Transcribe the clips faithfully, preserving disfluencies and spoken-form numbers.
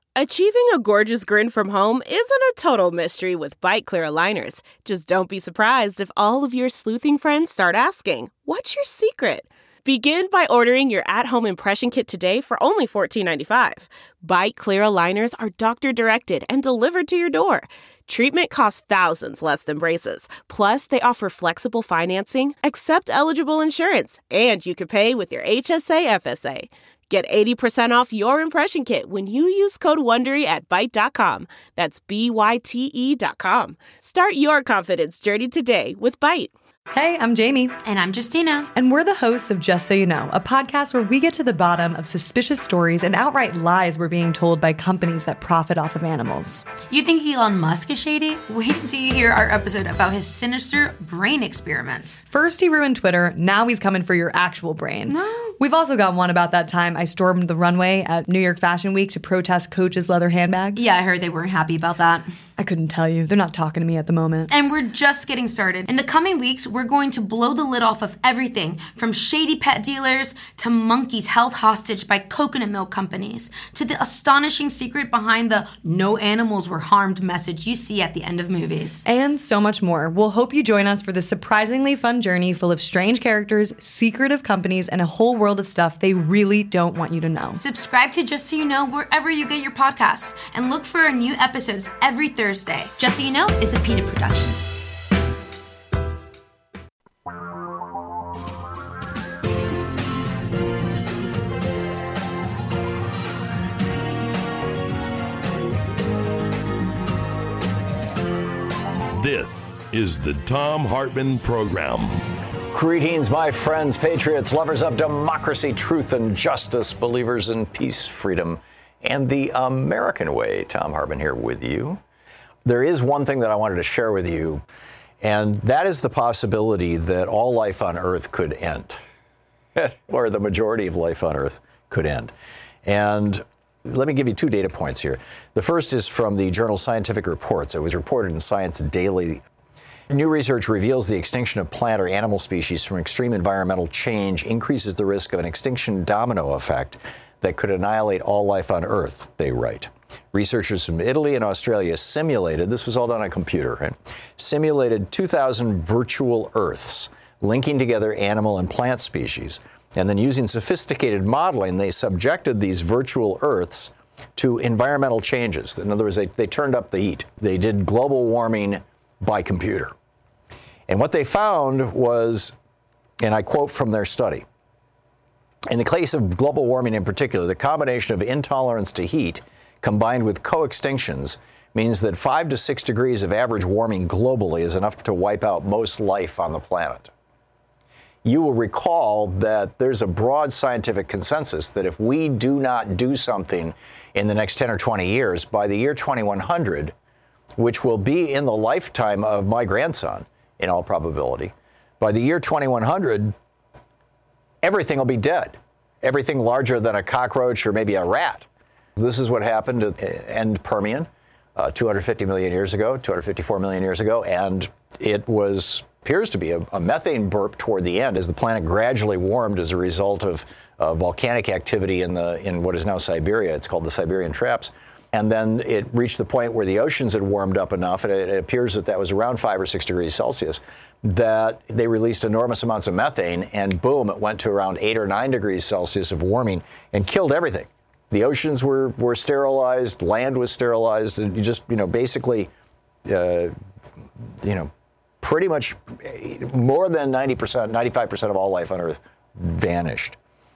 Achieving a gorgeous grin from home isn't a total mystery with Byte Clear aligners. Just don't be surprised if all of your sleuthing friends start asking, "What's your secret?" Begin by ordering your at-home impression kit today for only fourteen ninety-five. Byte Clear aligners are doctor-directed and delivered to your door. Treatment costs thousands less than braces. Plus, they offer flexible financing, accept eligible insurance, and you can pay with your H S A F S A. Get eighty percent off your impression kit when you use code WONDERY at byte dot com. That's B Y T E dot com. Start your confidence journey today with Byte. Hey, I'm Jamie. And I'm Justina. And we're the hosts of Just So You Know, a podcast where we get to the bottom of suspicious stories and outright lies we're being told by companies that profit off of animals. You think Elon Musk is shady? Wait until you hear our episode about his sinister brain experiments. First he ruined Twitter, now he's coming for your actual brain. No. We've also got one about that time I stormed the runway at New York Fashion Week to protest Coach's leather handbags. Yeah, I heard they weren't happy about that. I couldn't tell you. They're not talking to me at the moment. And we're just getting started. In the coming weeks, we're going to blow the lid off of everything from shady pet dealers to monkeys held hostage by coconut milk companies to the astonishing secret behind the "no animals were harmed" message you see at the end of movies. And so much more. We'll hope you join us for this surprisingly fun journey full of strange characters, secretive companies, and a whole world of stuff they really don't want you to know. Subscribe to Just So You Know wherever you get your podcasts and look for our new episodes every Thursday. Just So You Know is a PETA production. This is the Thom Hartmann Program. Greetings, my friends, patriots, lovers of democracy, truth, and justice, believers in peace, freedom, and the American way. Thom Hartmann here with you. There is one thing that I wanted to share with you, and that is the possibility that all life on Earth could end, or the majority of life on Earth could end. And let me give you two data points here. The first is from the journal Scientific Reports. It was reported in Science Daily. New research reveals the extinction of plant or animal species from extreme environmental change increases the risk of an extinction domino effect that could annihilate all life on Earth, they write. Researchers from Italy and Australia simulated, this was all done on a computer, right? Simulated two thousand virtual Earths, linking together animal and plant species. And then using sophisticated modeling, they subjected these virtual Earths to environmental changes. In other words, they, they turned up the heat. They did global warming by computer. And what they found was, and I quote from their study, in the case of global warming in particular, the combination of intolerance to heat combined with co-extinctions means that five to six degrees of average warming globally is enough to wipe out most life on the planet. You will recall that there's a broad scientific consensus that if we do not do something in the next ten or twenty years, by the year twenty-one hundred, which will be in the lifetime of my grandson, in all probability, by the year twenty-one hundred, everything will be dead. Everything larger than a cockroach or maybe a rat. This is what happened at the end Permian uh, two hundred fifty million years ago, two hundred fifty-four million years ago, and it was appears to be a, a methane burp toward the end as the planet gradually warmed as a result of uh, volcanic activity in the in what is now Siberia. It's called the Siberian Traps. And then it reached the point where the oceans had warmed up enough, and it, it appears that that was around five or six degrees Celsius, that they released enormous amounts of methane, and boom, it went to around eight or nine degrees Celsius of warming and killed everything. The oceans were, were sterilized, land was sterilized, and you just, you know, basically, uh, you know, pretty much more than ninety percent, ninety-five percent of all life on Earth vanished.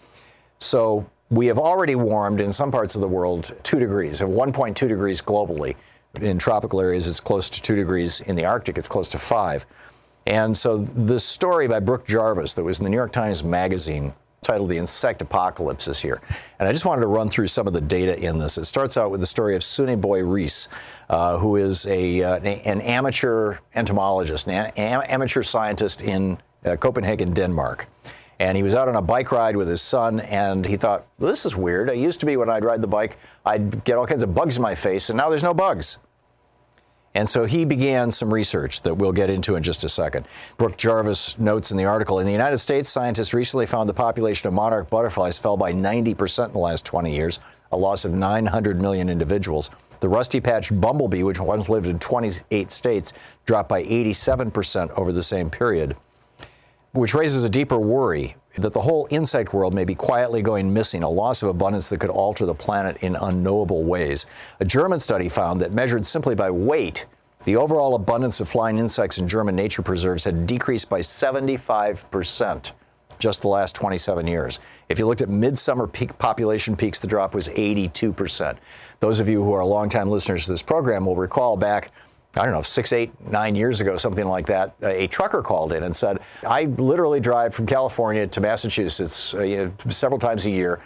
So we have already warmed in some parts of the world two degrees, and one point two degrees globally. In tropical areas, it's close to two degrees. In the Arctic, it's close to five. And so this story by Brooke Jarvis that was in the New York Times Magazine titled The Insect Apocalypse is here. And I just wanted to run through some of the data in this. It starts out with the story of Sune Boy Rees, uh, who is a, uh, an amateur entomologist, an am- amateur scientist in uh, Copenhagen, Denmark. And he was out on a bike ride with his son, and he thought, well, this is weird. It used to be when I'd ride the bike, I'd get all kinds of bugs in my face, and now there's no bugs. And so he began some research that we'll get into in just a second. Brooke Jarvis notes in the article, in the United States, scientists recently found the population of monarch butterflies fell by ninety percent in the last twenty years. a loss of nine hundred million individuals. The rusty-patched bumblebee, which once lived in twenty-eight states, dropped by eighty-seven percent over the same period, which raises a deeper worry that the whole insect world may be quietly going missing, a loss of abundance that could alter the planet in unknowable ways. A German study found that, measured simply by weight, the overall abundance of flying insects in German nature preserves had decreased by seventy-five percent just the last twenty-seven years. If you looked at midsummer peak population peaks, the drop was eighty-two percent. Those of you who are longtime listeners to this program will recall back, I don't know, six, eight, nine years ago, something like that, a trucker called in and said, I literally drive from California to Massachusetts uh, you know, several times a year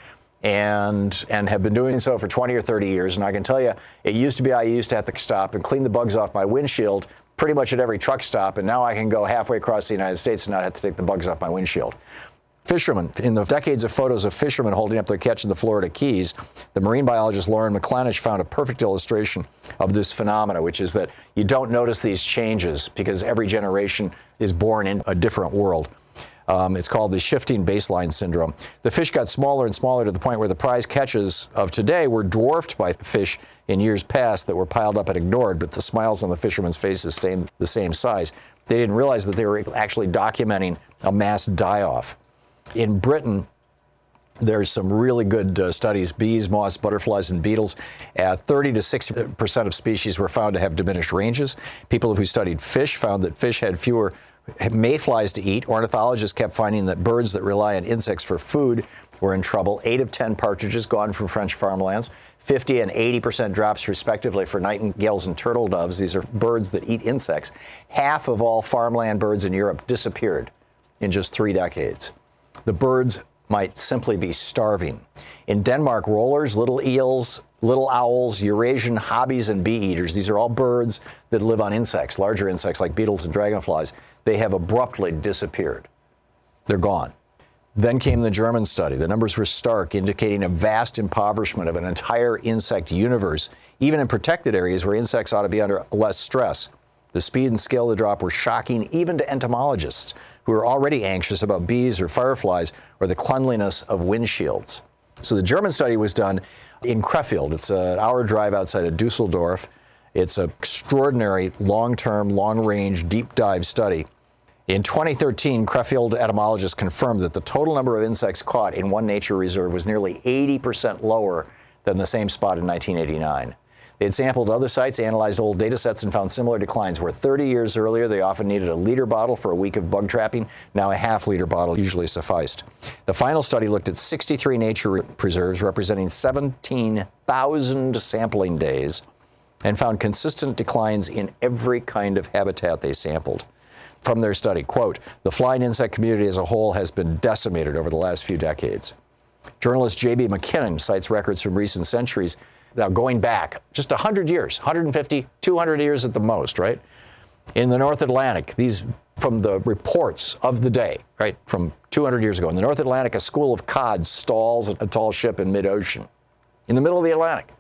and and have been doing so for twenty or thirty years. And I can tell you, it used to be I used to have to stop and clean the bugs off my windshield pretty much at every truck stop. And now I can go halfway across the United States and not have to take the bugs off my windshield. Fishermen, in the decades of photos of fishermen holding up their catch in the Florida Keys, the marine biologist Lauren McClanish found a perfect illustration of this phenomena, which is that you don't notice these changes because every generation is born in a different world. Um, it's called the shifting baseline syndrome. The fish got smaller and smaller to the point where the prize catches of today were dwarfed by fish in years past that were piled up and ignored, but the smiles on the fishermen's faces stayed the same size. They didn't realize that they were actually documenting a mass die-off. In Britain, there's some really good uh, studies, bees, moths, butterflies, and beetles. Uh, thirty to sixty percent of species were found to have diminished ranges. People who studied fish found that fish had fewer mayflies to eat. Ornithologists kept finding that birds that rely on insects for food were in trouble. Eight of ten partridges gone from French farmlands. fifty and eighty percent drops, respectively, for nightingales and turtle doves. These are birds that eat insects. Half of all farmland birds in Europe disappeared in just three decades. The birds might simply be starving. In Denmark, rollers, little eels, little owls, Eurasian hobbies, and bee eaters, these are all birds that live on insects, larger insects like beetles and dragonflies. They have abruptly disappeared. They're gone. Then came the German study. The numbers were stark, indicating a vast impoverishment of an entire insect universe, even in protected areas where insects ought to be under less stress. The speed and scale of the drop were shocking even to entomologists, who are already anxious about bees or fireflies or the cleanliness of windshields. So the German study was done in Krefeld. It's an hour drive outside of Dusseldorf. It's an extraordinary long-term, long-range, deep-dive study. In twenty thirteen, Krefeld entomologists confirmed that the total number of insects caught in one nature reserve was nearly eighty percent lower than the same spot in nineteen eighty-nine. They had sampled other sites, analyzed old data sets, and found similar declines, where thirty years earlier they often needed a liter bottle for a week of bug trapping. Now a half-liter bottle usually sufficed. The final study looked at sixty-three nature preserves representing seventeen thousand sampling days and found consistent declines in every kind of habitat they sampled. From their study, quote, the flying insect community as a whole has been decimated over the last few decades. Journalist J B McKinnon cites records from recent centuries. Now, going back just one hundred years, one hundred fifty, two hundred years at the most, right? In the North Atlantic, these from the reports of the day, right, from two hundred years ago. In the North Atlantic, a school of cod stalls a tall ship in mid-ocean, in the middle of the Atlantic.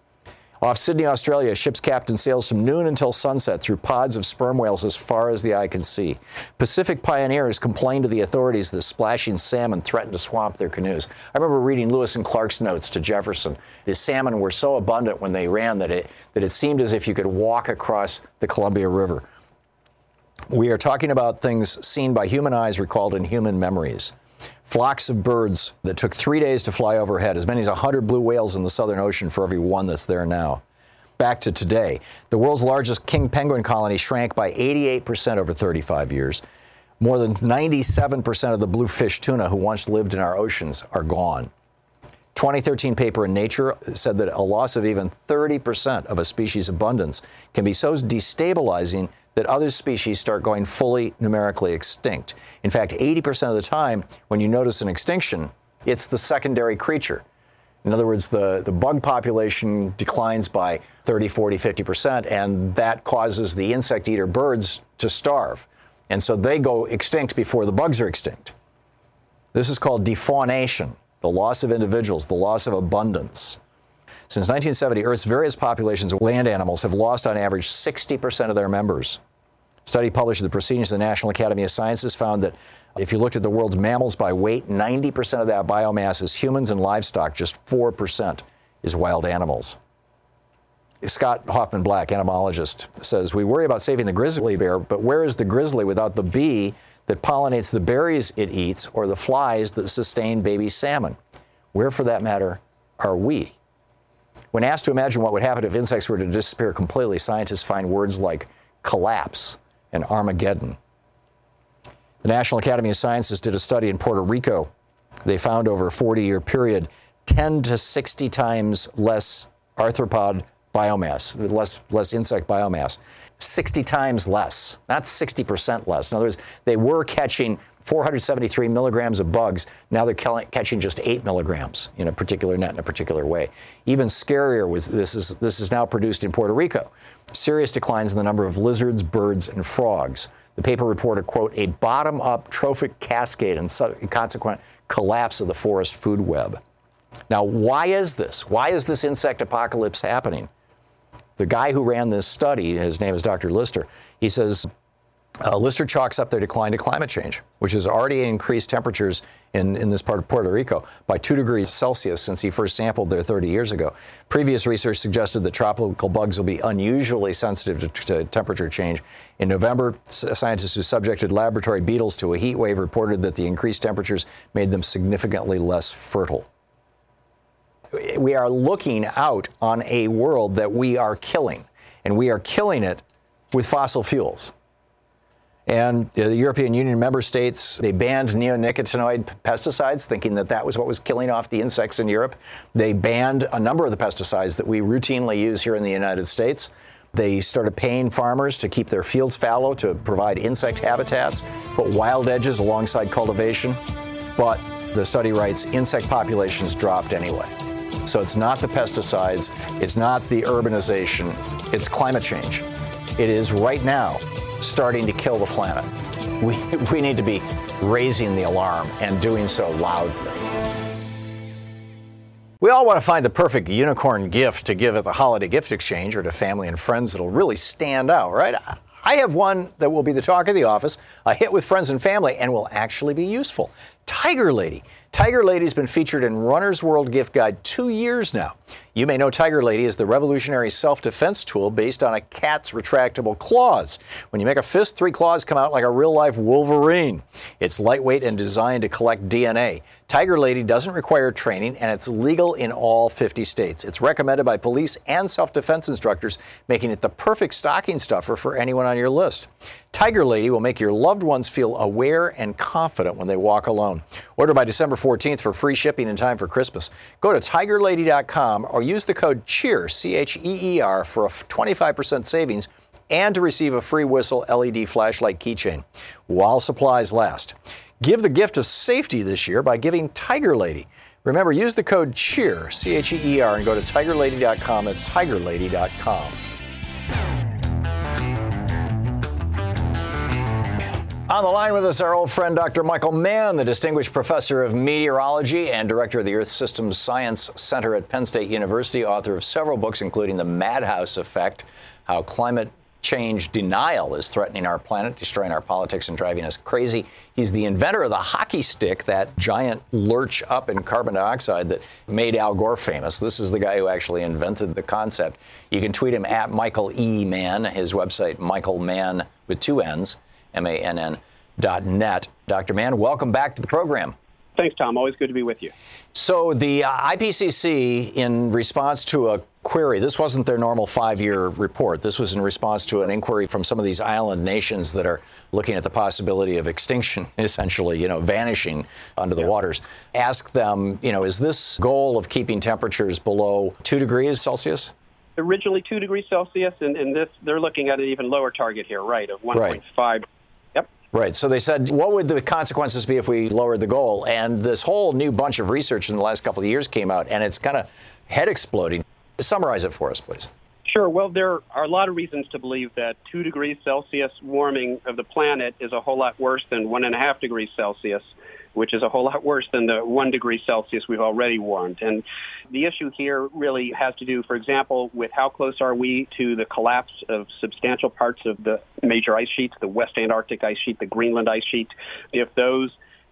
Off Sydney, Australia, a ship's captain sails from noon until sunset through pods of sperm whales as far as the eye can see. Pacific pioneers complained to the authorities that splashing salmon threatened to swamp their canoes. I remember reading Lewis and Clark's notes to Jefferson. The salmon were so abundant when they ran that it, that it seemed as if you could walk across the Columbia River. We are talking about things seen by human eyes recalled in human memories. Flocks of birds that took three days to fly overhead, as many as one hundred blue whales in the Southern Ocean for every one that's there now. Back to today, the world's largest king penguin colony shrank by eighty-eight percent over thirty-five years. More than ninety-seven percent of the bluefish tuna who once lived in our oceans are gone. twenty thirteen paper in Nature said that a loss of even thirty percent of a species' abundance can be so destabilizing that other species start going fully numerically extinct. In fact, eighty percent of the time, when you notice an extinction, it's the secondary creature. In other words, the, the bug population declines by thirty, forty, fifty percent, and that causes the insect eater birds to starve. And so they go extinct before the bugs are extinct. This is called defaunation, the loss of individuals, the loss of abundance. Since nineteen seventy, Earth's various populations of land animals have lost on average sixty percent of their members. A study published in the Proceedings of the National Academy of Sciences found that if you looked at the world's mammals by weight, ninety percent of that biomass is humans and livestock, just four percent is wild animals. Scott Hoffman Black, entomologist, says, we worry about saving the grizzly bear, but where is the grizzly without the bee that pollinates the berries it eats or the flies that sustain baby salmon? Where, for that matter, are we? When asked to imagine what would happen if insects were to disappear completely, scientists find words like collapse and Armageddon. The National Academy of Sciences did a study in Puerto Rico. They found over a forty-year period ten to sixty times less arthropod biomass, less, less insect biomass, sixty times less, not sixty percent less. In other words, they were catching four hundred seventy-three milligrams of bugs. Now they're catching just eight milligrams in a particular net in a particular way. Even scarier was this is this is now produced in Puerto Rico. Serious declines in the number of lizards, birds, and frogs. The paper reported, quote, a bottom-up trophic cascade and su- consequent collapse of the forest food web. Now, why is this? Why is this insect apocalypse happening? The guy who ran this study, his name is Doctor Lister, he says, uh, Lister chalks up their decline to climate change, which has already increased temperatures in, in this part of Puerto Rico by two degrees Celsius since he first sampled there thirty years ago. Previous research suggested that tropical bugs will be unusually sensitive to, to temperature change. In November, scientists who subjected laboratory beetles to a heat wave reported that the increased temperatures made them significantly less fertile. We are looking out on a world that we are killing, and we are killing it with fossil fuels. And the European Union member states, they banned neonicotinoid pesticides, thinking that that was what was killing off the insects in Europe. They banned a number of the pesticides that we routinely use here in the United States. They started paying farmers to keep their fields fallow to provide insect habitats, put wild edges alongside cultivation. But the study writes, insect populations dropped anyway. So it's not the pesticides, it's not the urbanization, it's climate change. It is right now starting to kill the planet. We, we need to be raising the alarm and doing so loudly. We all want to find the perfect unicorn gift to give at the holiday gift exchange or to family and friends that'll really stand out, right? I have one that will be the talk of the office, a hit with friends and family, and will actually be useful. Tiger Lady. Tiger Lady's been featured in Runner's World Gift Guide two years now. You may know Tiger Lady is the revolutionary self-defense tool based on a cat's retractable claws. When you make a fist, three claws come out like a real-life Wolverine. It's lightweight and designed to collect D N A. Tiger Lady doesn't require training, and it's legal in all fifty states. It's recommended by police and self-defense instructors, making it the perfect stocking stuffer for anyone on your list. Tiger Lady will make your loved ones feel aware and confident when they walk alone. Order by December fourteenth for free shipping in time for Christmas. Go to tiger lady dot com or use the code CHEER, C H E E R, for a twenty-five percent savings and to receive a free whistle L E D flashlight keychain while supplies last. Give the gift of safety this year by giving Tiger Lady. Remember, use the code CHEER, C H E E R, and go to tiger lady dot com. That's tiger lady dot com. On the line with us, our old friend Doctor Michael Mann, the Distinguished Professor of Meteorology and Director of the Earth Systems Science Center at Penn State University, author of several books, including The Madhouse Effect, How Climate Change Denial is Threatening Our Planet, Destroying Our Politics, and Driving Us Crazy. He's the inventor of the hockey stick, that giant lurch up in carbon dioxide that made Al Gore famous. This is the guy who actually invented the concept. You can tweet him at Michael E. Mann, his website, Michael Mann with two N's. M A N N dot net. Doctor Mann, welcome back to the program. Thanks, Tom. Always good to be with you. So the uh, I P C C, in response to a query, this wasn't their normal five-year report. This was in response to an inquiry from some of these island nations that are looking at the possibility of extinction, essentially, you know, vanishing under the yeah. waters. Ask them, you know, is this goal of keeping temperatures below two degrees Celsius? Originally two degrees Celsius, and, and this they're looking at an even lower target here, right, of one point five. Right. Yep. Right. So they said, what would the consequences be if we lowered the goal? And this whole new bunch of research in the last couple of years came out, and it's kind of head exploding. Summarize it for us, please. Sure. Well, there are a lot of reasons to believe that two degrees Celsius warming of the planet is a whole lot worse than one and a half degrees Celsius, which is a whole lot worse than the one degree Celsius we've already warmed. And the issue here really has to do, for example, with how close are we to the collapse of substantial parts of the major ice sheets, the West Antarctic ice sheet, the Greenland ice sheet. If those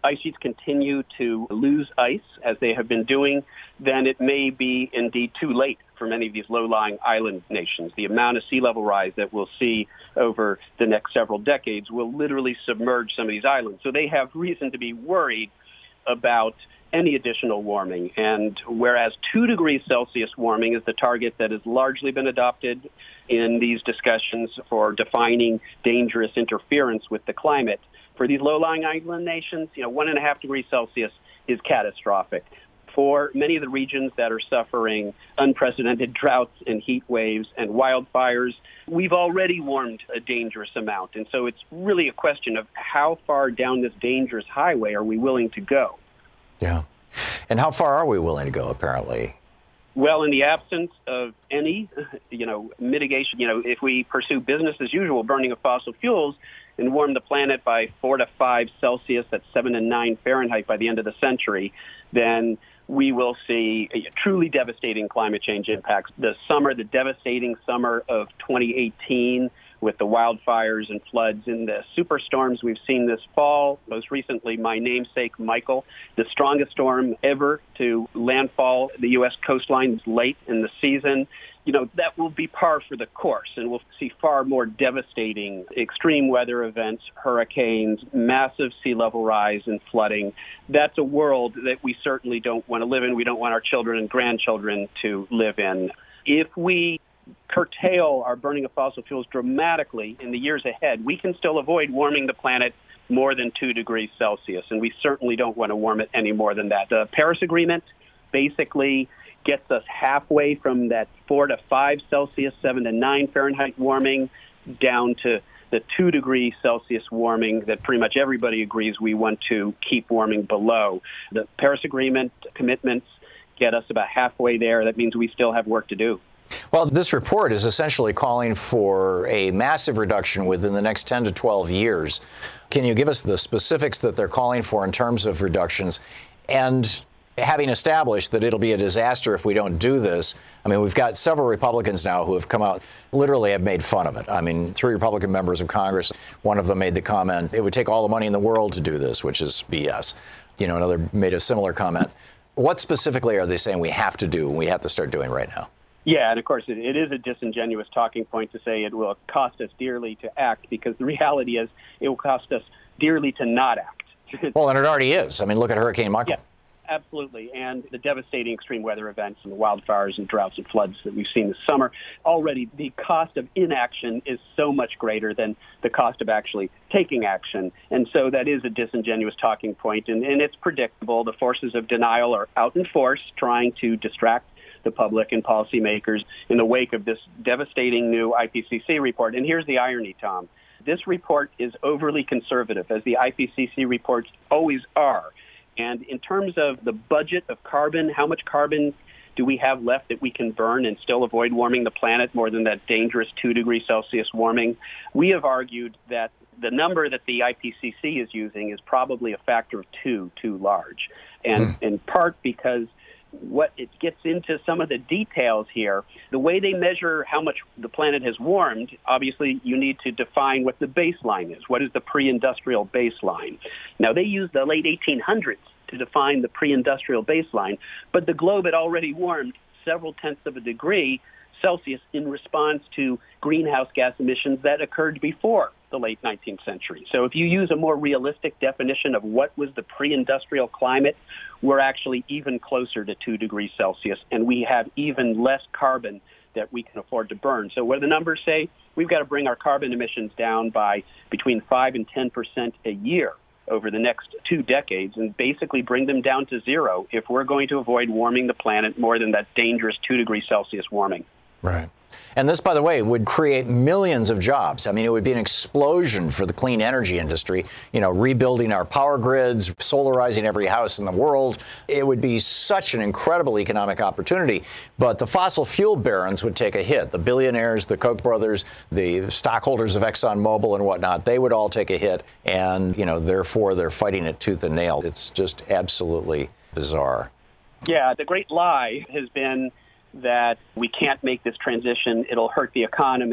ice sheets continue to lose ice, as they have been doing, then it may be indeed too late for many of these low-lying island nations. The amount of sea level rise that we'll see over the next several decades will literally submerge some of these islands. So they have reason to be worried about any additional warming. And whereas two degrees Celsius warming is the target that has largely been adopted in these discussions for defining dangerous interference with the climate, for these low-lying island nations, you know, one and a half degrees Celsius is catastrophic. For many of the regions that are suffering unprecedented droughts and heat waves and wildfires, we've already warmed a dangerous amount. And so it's really a question of how far down this dangerous highway are we willing to go? Yeah. And how far are we willing to go, apparently? Well, in the absence of any, you know, mitigation, you know, if we pursue business as usual, burning of fossil fuels, and warm the planet by four to five Celsius, that's seven to nine Fahrenheit by the end of the century, then we will see a truly devastating climate change impacts. The summer, the devastating summer of twenty eighteen, with the wildfires and floods and the superstorms we've seen this fall, most recently my namesake Michael, the strongest storm ever to landfall the U S coastline late in the season. You know, that will be par for the course, and we'll see far more devastating extreme weather events, hurricanes, massive sea level rise and flooding. That's a world that we certainly don't want to live in. We don't want our children and grandchildren to live in. If we curtail our burning of fossil fuels dramatically in the years ahead, we can still avoid warming the planet more than two degrees Celsius, and we certainly don't want to warm it any more than that. The Paris Agreement basically gets us halfway from that four to five Celsius, seven to nine Fahrenheit warming down to the two degrees Celsius warming that pretty much everybody agrees we want to keep warming below. The Paris Agreement commitments get us about halfway there. That means we still have work to do. Well, this report is essentially calling for a massive reduction within the next ten to twelve years. Can you give us the specifics that they're calling for in terms of reductions? And having established that it'll be a disaster if we don't do this, I mean, we've got several Republicans now who have come out, literally have made fun of it. I mean, three Republican members of Congress, one of them made the comment, it would take all the money in the world to do this, which is B S. You know, another made a similar comment. What specifically are they saying we have to do and we have to start doing right now? Yeah, and of course, it, it is a disingenuous talking point to say it will cost us dearly to act, because the reality is it will cost us dearly to not act. Well, and it already is. I mean, look at Hurricane Michael. Yeah. Absolutely. And the devastating extreme weather events and the wildfires and droughts and floods that we've seen this summer, already the cost of inaction is so much greater than the cost of actually taking action. And so that is a disingenuous talking point, and, and it's predictable. The forces of denial are out in force, trying to distract the public and policymakers in the wake of this devastating new I P C C report. And here's the irony, Tom. This report is overly conservative, as the I P C C reports always are. And in terms of the budget of carbon, how much carbon do we have left that we can burn and still avoid warming the planet more than that dangerous two degrees Celsius warming? We have argued that the number that the I P C C is using is probably a factor of two too large, and hmm. in part because what it gets into some of the details here, the way they measure how much the planet has warmed, obviously you need to define what the baseline is. What is the pre-industrial baseline? Now, they use the late eighteen hundreds to define the pre-industrial baseline, but the globe had already warmed several tenths of a degree Celsius in response to greenhouse gas emissions that occurred before the late nineteenth century. So if you use a more realistic definition of what was the pre-industrial climate, we're actually even closer to two degrees Celsius, and we have even less carbon that we can afford to burn. So what do the numbers say? We've got to bring our carbon emissions down by between five and ten percent a year over the next two decades, and basically bring them down to zero if we're going to avoid warming the planet more than that dangerous two degrees Celsius warming. Right. And this, by the way, would create millions of jobs. I mean, it would be an explosion for the clean energy industry, you know, rebuilding our power grids, solarizing every house in the world. It would be such an incredible economic opportunity. But the fossil fuel barons would take a hit. The billionaires, the Koch brothers, the stockholders of ExxonMobil and whatnot, they would all take a hit. And, you know, therefore, they're fighting it tooth and nail. It's just absolutely bizarre. Yeah, the great lie has been that we can't make this transition, it'll hurt the economy.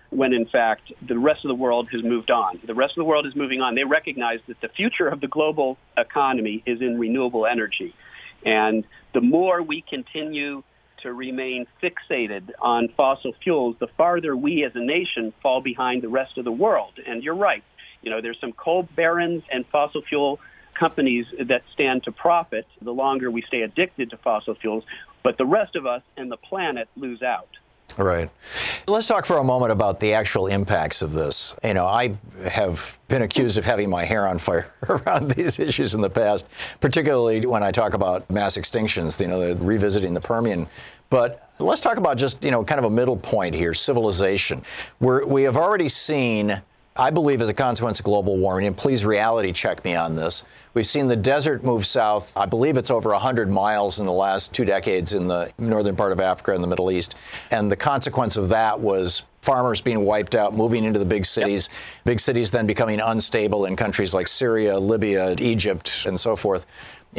when in fact the rest of the world has moved on. The rest of the world is moving on. They recognize that the future of the global economy is in renewable energy. And the more we continue to remain fixated on fossil fuels, the farther we as a nation fall behind the rest of the world. And you're right. You know, there's some coal barons and fossil fuel companies that stand to profit the longer we stay addicted to fossil fuels, but the rest of us and the planet lose out. Right. Let's talk for a moment about the actual impacts of this. You know, I have been accused of having my hair on fire around these issues in the past, particularly when I talk about mass extinctions, you know, revisiting the Permian. But let's talk about just, you know, kind of a middle point here, civilization. We're, we have already seen, I believe, as a consequence of global warming, and please reality check me on this, we've seen the desert move south. I believe it's over one hundred miles in the last two decades in the northern part of Africa and the Middle East. And the consequence of that was farmers being wiped out, moving into the big cities, yep. Big cities then becoming unstable in countries like Syria, Libya, Egypt, and so forth,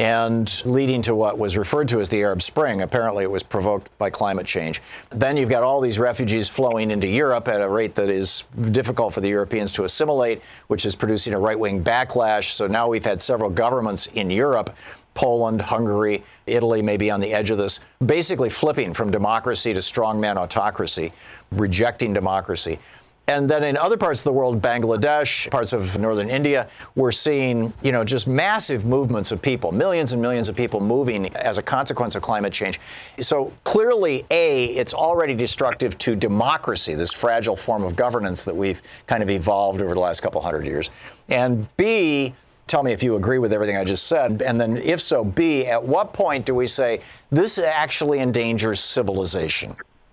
and leading to what was referred to as the Arab Spring. Apparently it was provoked by climate change. Then you've got all these refugees flowing into Europe at a rate that is difficult for the Europeans to assimilate, which is producing a right-wing backlash. So now we've had several governments in Europe, Poland, Hungary, Italy may be on the edge of this, basically flipping from democracy to strongman autocracy, rejecting democracy. And then in other parts of the world, Bangladesh, parts of northern India, we're seeing, you know, just massive movements of people, millions and millions of people moving as a consequence of climate change. So clearly, A, it's already destructive to democracy, this fragile form of governance that we've kind of evolved over the last couple hundred years. And B, tell me if you agree with everything I just said. And then if so, B, at what point do we say this actually endangers civilization?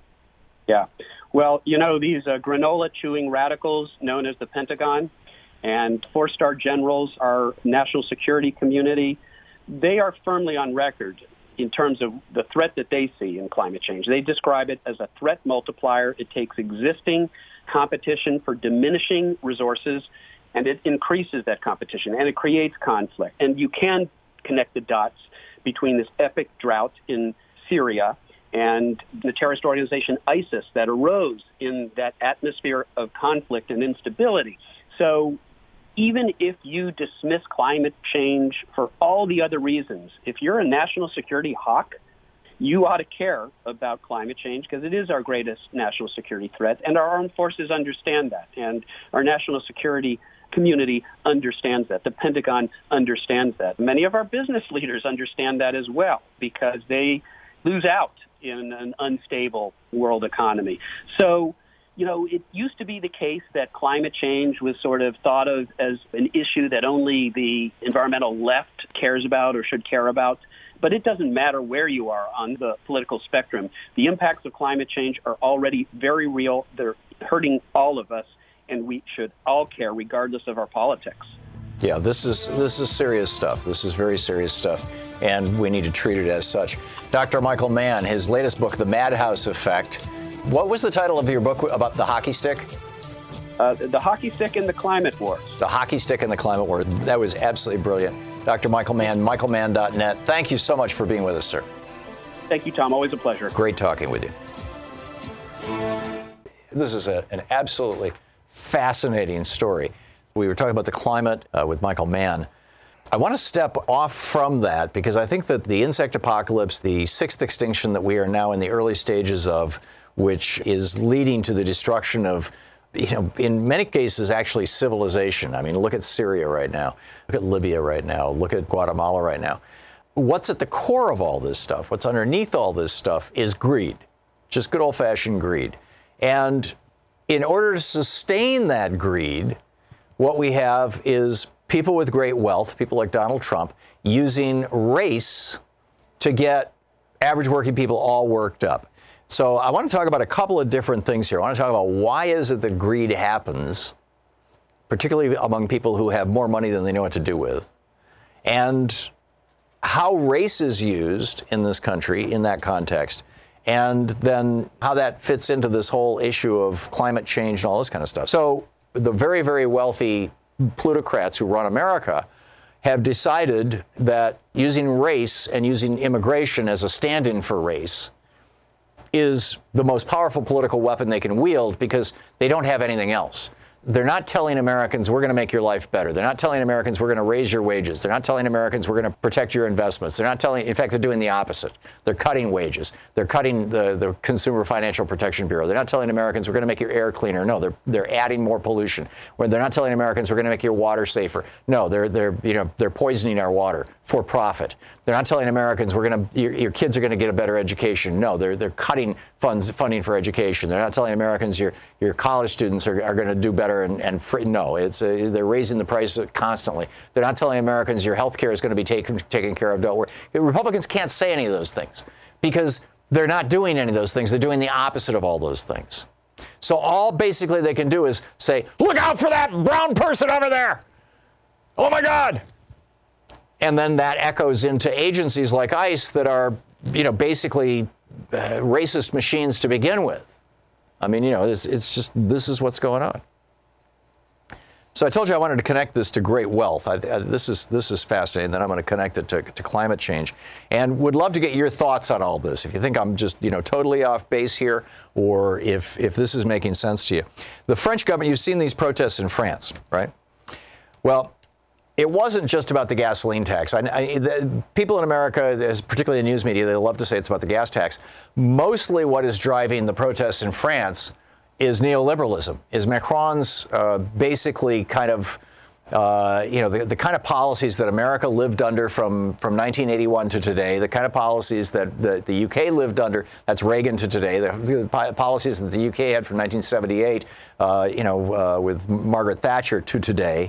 Yeah. Well, you know, these uh, granola-chewing radicals known as the Pentagon and four-star generals, our national security community, they are firmly on record in terms of the threat that they see in climate change. They describe it as a threat multiplier. It takes existing competition for diminishing resources, and it increases that competition, and it creates conflict. And you can connect the dots between this epic drought in Syria and the terrorist organization ISIS that arose in that atmosphere of conflict and instability. So even if you dismiss climate change for all the other reasons, if you're a national security hawk, you ought to care about climate change because it is our greatest national security threat, and our armed forces understand that, and our national security community understands that. The Pentagon understands that. Many of our business leaders understand that as well because they lose out in an unstable world economy. So, you know, it used to be the case that climate change was sort of thought of as an issue that only the environmental left cares about or should care about. But it doesn't matter where you are on the political spectrum. The impacts of climate change are already very real. They're hurting all of us, and we should all care regardless of our politics. Yeah, this is this is serious stuff. This is very serious stuff, and we need to treat it as such. Doctor Michael Mann, his latest book, The Madhouse Effect. What was the title of your book about the hockey stick? Uh, the hockey stick and the climate wars. The hockey stick and the climate war. That was absolutely brilliant. Doctor Michael Mann, michael mann dot net. Thank you so much for being with us, sir. Thank you, Tom. Always a pleasure. Great talking with you. This is a, an absolutely fascinating story. We were talking about the climate uh, with Michael Mann. I want to step off from that because I think that the insect apocalypse, the sixth extinction that we are now in the early stages of, which is leading to the destruction of, you know, in many cases, actually civilization. I mean, look at Syria right now. Look at Libya right now. Look at Guatemala right now. What's at the core of all this stuff, what's underneath all this stuff is greed, just good old-fashioned greed. And in order to sustain that greed, what we have is people with great wealth, people like Donald Trump, using race to get average working people all worked up. So I want to talk about a couple of different things here. I want to talk about why is it that greed happens, particularly among people who have more money than they know what to do with, and how race is used in this country in that context, and then how that fits into this whole issue of climate change and all this kind of stuff. So the very, very wealthy plutocrats who run America have decided that using race and using immigration as a stand-in for race is the most powerful political weapon they can wield because they don't have anything else. They're not telling Americans, we're going to make your life better. They're not telling Americans, we're going to raise your wages. They're not telling Americans, we're going to protect your investments. They're not telling, in fact, they're doing the opposite. They're cutting wages. They're cutting the, the Consumer Financial Protection Bureau. They're not telling Americans, we're going to make your air cleaner. No, they're they're adding more pollution. When they're not telling Americans, we're going to make your water safer. No, they're they're you know they're poisoning our water for profit. They're not telling Americans, we're going to your, your kids are going to get a better education. No, they're they're cutting funds funding for education. They're not telling Americans your your college students are, are going to do better and and free. No, it's a, they're raising the price constantly. They're not telling Americans your health care is going to be taken taken care of. Don't worry. Republicans can't say any of those things because they're not doing any of those things. They're doing the opposite of all those things. So all basically they can do is say, look out for that brown person over there. Oh, my God. And then that echoes into agencies like ICE that are, you know, basically uh, racist machines to begin with. I mean, you know, it's, it's just this is what's going on. So I told you I wanted to connect this to great wealth. I, I, this is this is fascinating. Then I'm going to connect it to, to climate change, and would love to get your thoughts on all this. If you think I'm just you know totally off base here, or if if this is making sense to you. The French government. You've seen these protests in France, right? Well, it wasn't just about the gasoline tax. I, I, the, people in America, particularly the news media, they love to say it's about the gas tax. Mostly, what is driving the protests in France is neoliberalism, is Macron's uh, basically kind of, uh, you know, the, the kind of policies that America lived under from, from nineteen eighty-one to today, the kind of policies that the, the U K lived under, that's Reagan to today, the, the policies that the U K had from nineteen seventy-eight, uh, you know, uh, with Margaret Thatcher to today.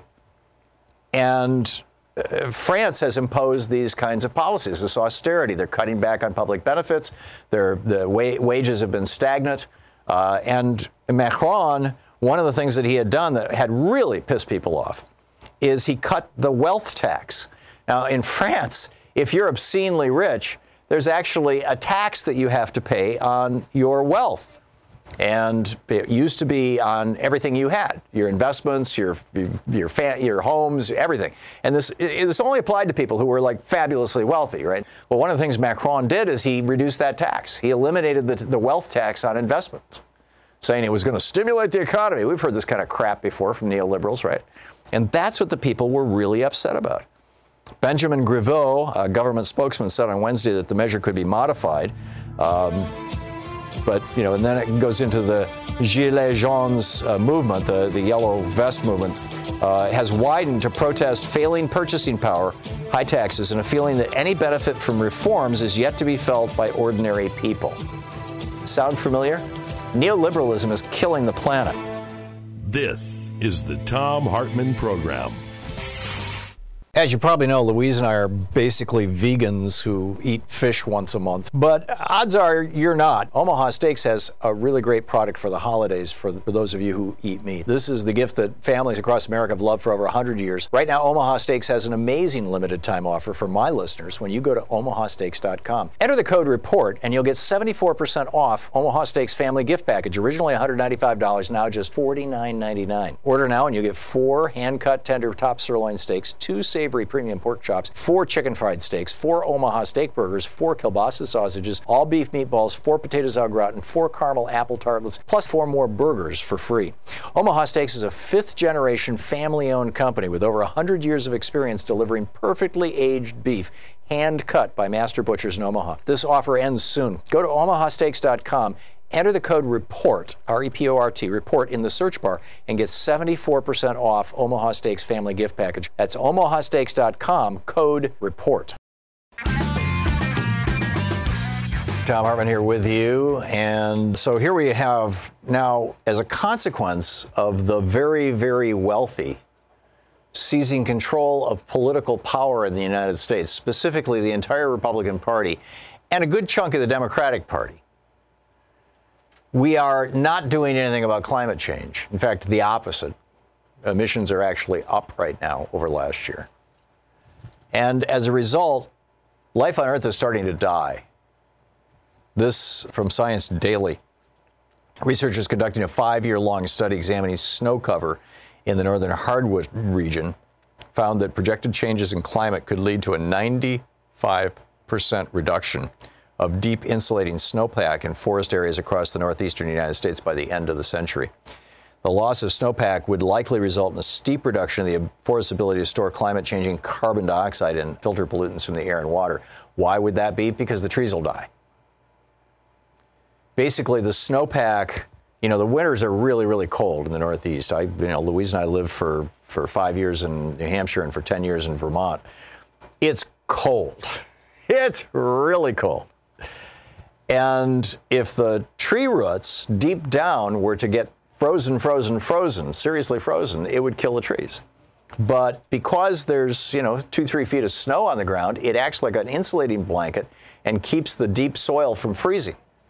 And uh, France has imposed these kinds of policies, this austerity. They're cutting back on public benefits. Their, the wa- wages have been stagnant. Uh, and Macron, one of the things that he had done that had really pissed people off is he cut the wealth tax. Now, in France, if you're obscenely rich, there's actually a tax that you have to pay on your wealth. And it used to be on everything you had, your investments, your your fa- your homes, everything. And this it, this only applied to people who were like fabulously wealthy, right? Well, one of the things Macron did is he reduced that tax. He eliminated the, the wealth tax on investments, saying it was going to stimulate the economy. We've heard this kind of crap before from neoliberals, right? And that's what the people were really upset about. Benjamin Griveaux, a government spokesman, said on Wednesday that the measure could be modified. Um, But, you know, and then it goes into the Gilets Jaunes uh, movement, the, the yellow vest movement, uh, has widened to protest failing purchasing power, high taxes, and a feeling that any benefit from reforms is yet to be felt by ordinary people. Sound familiar? Neoliberalism is killing the planet. This is the Thom Hartmann Program. As you probably know, Louise and I are basically vegans who eat fish once a month. But odds are you're not. Omaha Steaks has a really great product for the holidays for, for those of you who eat meat. This is the gift that families across America have loved for over one hundred years. Right now, Omaha Steaks has an amazing limited time offer for my listeners when you go to omaha steaks dot com. Enter the code REPORT and you'll get seventy-four percent off Omaha Steaks family gift package. Originally one hundred ninety-five dollars, now just forty-nine ninety-nine. Order now and you'll get four hand-cut tender top sirloin steaks, two savory premium pork chops, four chicken fried steaks, four Omaha steak burgers, four kielbasa sausages, all beef meatballs, four potatoes au gratin, four caramel apple tartlets, plus four more burgers for free. Omaha Steaks is a fifth-generation family-owned company with over one hundred years of experience delivering perfectly aged beef, hand-cut by master butchers in Omaha. This offer ends soon. Go to omaha steaks dot com. Enter the code REPORT, R E P O R T, REPORT in the search bar, and get seventy-four percent off Omaha Steaks family gift package. That's omaha steaks dot com, code REPORT. Thom Hartmann here with you. And so here we have now, as a consequence of the very, very wealthy seizing control of political power in the United States, specifically the entire Republican Party and a good chunk of the Democratic Party, we are not doing anything about climate change. In fact, the opposite. Emissions are actually up right now over last year. And as a result, life on Earth is starting to die. This from Science Daily. Researchers conducting a five-year-long study examining snow cover in the northern hardwood region found that projected changes in climate could lead to a ninety-five percent reduction of deep insulating snowpack in forest areas across the northeastern United States by the end of the century. The loss of snowpack would likely result in a steep reduction in the forest's ability to store climate-changing carbon dioxide and filter pollutants from the air and water. Why would that be? Because the trees will die. Basically, the snowpack, you know, the winters are really, really cold in the Northeast. I, you know, Louise and I lived for, for five years in New Hampshire and for ten years in Vermont. It's cold. It's really cold. And if the tree roots deep down were to get frozen, frozen, frozen, seriously frozen, it would kill the trees. But because there's, you know, two, three feet of snow on the ground, it acts like an insulating blanket and keeps the deep soil from freezing.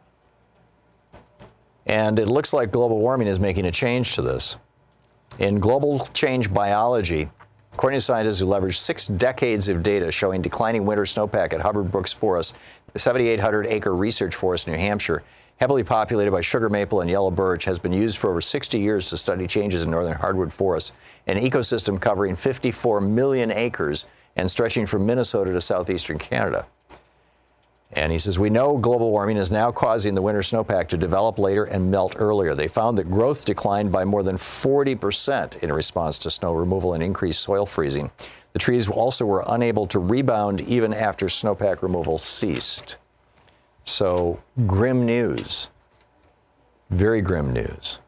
And it looks like global warming is making a change to this. In global change biology, according to scientists who leveraged six decades of data showing declining winter snowpack at Hubbard Brooks Forest, the seventy-eight hundred acre research forest in New Hampshire, heavily populated by sugar maple and yellow birch, has been used for over sixty years to study changes in northern hardwood forests, an ecosystem covering fifty-four million acres and stretching from Minnesota to southeastern Canada. And he says, we know global warming is now causing the winter snowpack to develop later and melt earlier. They found that growth declined by more than forty percent in response to snow removal and increased soil freezing. The trees also were unable to rebound even after snowpack removal ceased. So, grim news. Very grim news.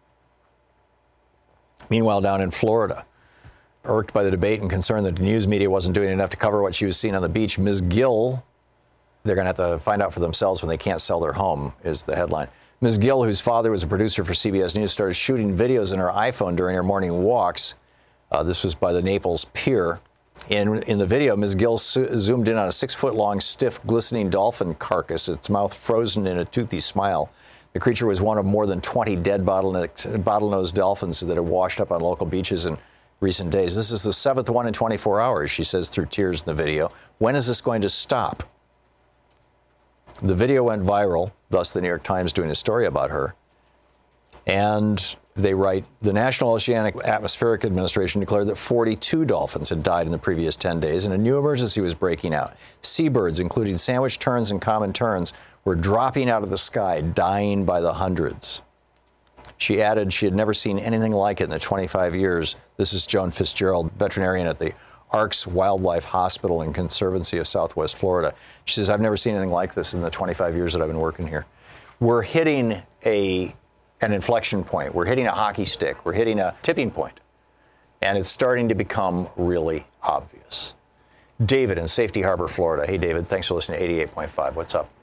Meanwhile, down in Florida, irked by the debate and concerned that the news media wasn't doing enough to cover what she was seeing on the beach, Miz Gill, they're going to have to find out for themselves when they can't sell their home, is the headline. Miz Gill, whose father was a producer for C B S News, started shooting videos on her iPhone during her morning walks. Uh, this was by the Naples Pier. In, in the video, Miz Gill zo- zoomed in on a six-foot-long, stiff, glistening dolphin carcass, its mouth frozen in a toothy smile. The creature was one of more than twenty dead bottlenose dolphins that had washed up on local beaches in recent days. This is the seventh one in twenty-four hours, she says through tears in the video. When is this going to stop? The video went viral, thus the New York Times doing a story about her. And they write, the National Oceanic Atmospheric Administration declared that forty-two dolphins had died in the previous ten days, and a new emergency was breaking out. Seabirds, including sandwich terns and common terns, were dropping out of the sky, dying by the hundreds. She added she had never seen anything like it in the twenty-five years. This is Joan Fitzgerald, veterinarian at the Arks Wildlife Hospital and Conservancy of Southwest Florida. She says, I've never seen anything like this in the twenty-five years that I've been working here. We're hitting a an inflection point. We're hitting a hockey stick. We're hitting a tipping point. And it's starting to become really obvious. David in Safety Harbor, Florida. Hey, David, thanks for listening to eighty-eight point five. What's up?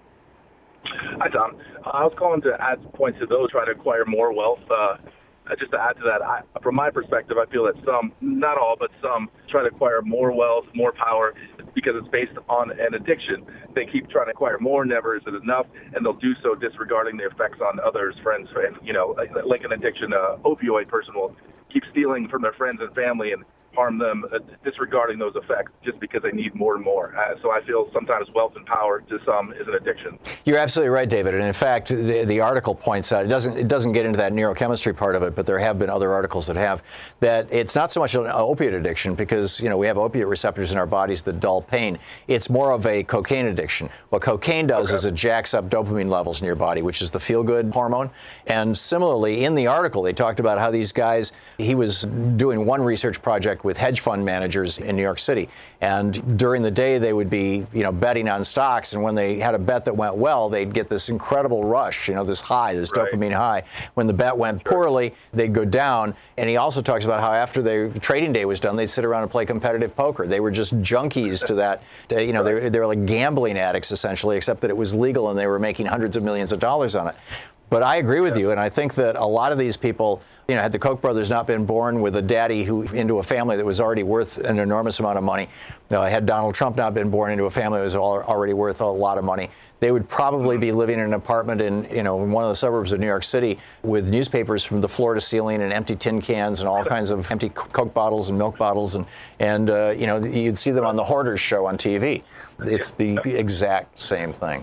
Hi, Tom. I was calling to add points to those trying to acquire more wealth. Uh, just to add to that, I, from my perspective, I feel that some, not all, but some try to acquire more wealth, more power, because it's based on an addiction. They keep trying to acquire more, never is it enough, and they'll do so disregarding the effects on others, friends, and, you know, like, like an addiction, uh, opioid person will keep stealing from their friends and family and harm them, uh, disregarding those effects just because they need more and more. Uh, so I feel sometimes wealth and power to some is an addiction. You're absolutely right, David. And in fact, the, the article points out, it doesn't it doesn't get into that neurochemistry part of it, but there have been other articles that have, that it's not so much an opiate addiction because, you know, we have opiate receptors in our bodies that dull pain. It's more of a cocaine addiction. What cocaine does okay. is it jacks up dopamine levels in your body, which is the feel-good hormone. And similarly, in the article, they talked about how these guys, he was doing one research project with hedge fund managers in New York City. And during the day, they would be, you know, betting on stocks. And when they had a bet that went well, they'd get this incredible rush, you know, this high, this right. dopamine high. When the bet went sure. poorly, they'd go down. And he also talks about how after their trading day was done, they'd sit around and play competitive poker. They were just junkies to that. To, you know, right. they, they were like gambling addicts, essentially, except that it was legal and they were making hundreds of millions of dollars on it. But I agree with yeah. you, and I think that a lot of these people, you know, had the Koch brothers not been born with a daddy who into a family that was already worth an enormous amount of money, uh, had Donald Trump not been born into a family that was already worth a lot of money, they would probably be living in an apartment in, you know, in one of the suburbs of New York City with newspapers from the floor to ceiling and empty tin cans and all kinds of empty Coke bottles and milk bottles, and and uh, you know, you'd see them on the Hoarders show on T V. It's the exact same thing.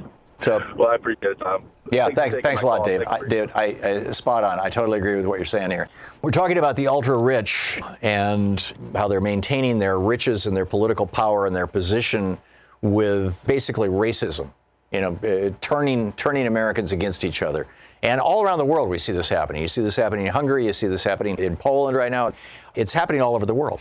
So, well, I appreciate it, Tom. Yeah, thanks Thanks a lot, David. I, David, I, I, spot on. I totally agree with what you're saying here. We're talking about the ultra-rich and how they're maintaining their riches and their political power and their position with basically racism you know, uh, turning turning Americans against each other. And all around the world, we see this happening. You see this happening in Hungary. You see this happening in Poland right now. It's happening all over the world.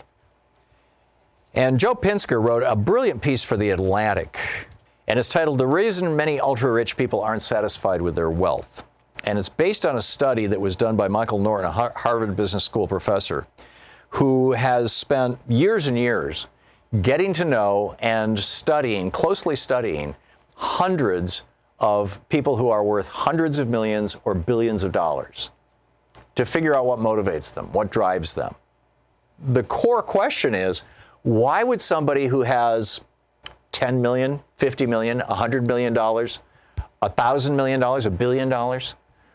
And Joe Pinsker wrote a brilliant piece for The Atlantic, and it's titled "The Reason Many Ultra-Rich People Aren't Satisfied with Their Wealth." And it's based on a study that was done by Michael Norton, a Harvard Business School professor, who has spent years and years getting to know and studying, closely studying, hundreds of people who are worth hundreds of millions or billions of dollars to figure out what motivates them, what drives them. The core question is, why would somebody who has ten million, fifty million, one hundred million dollars, one thousand million dollars, a billion dollars,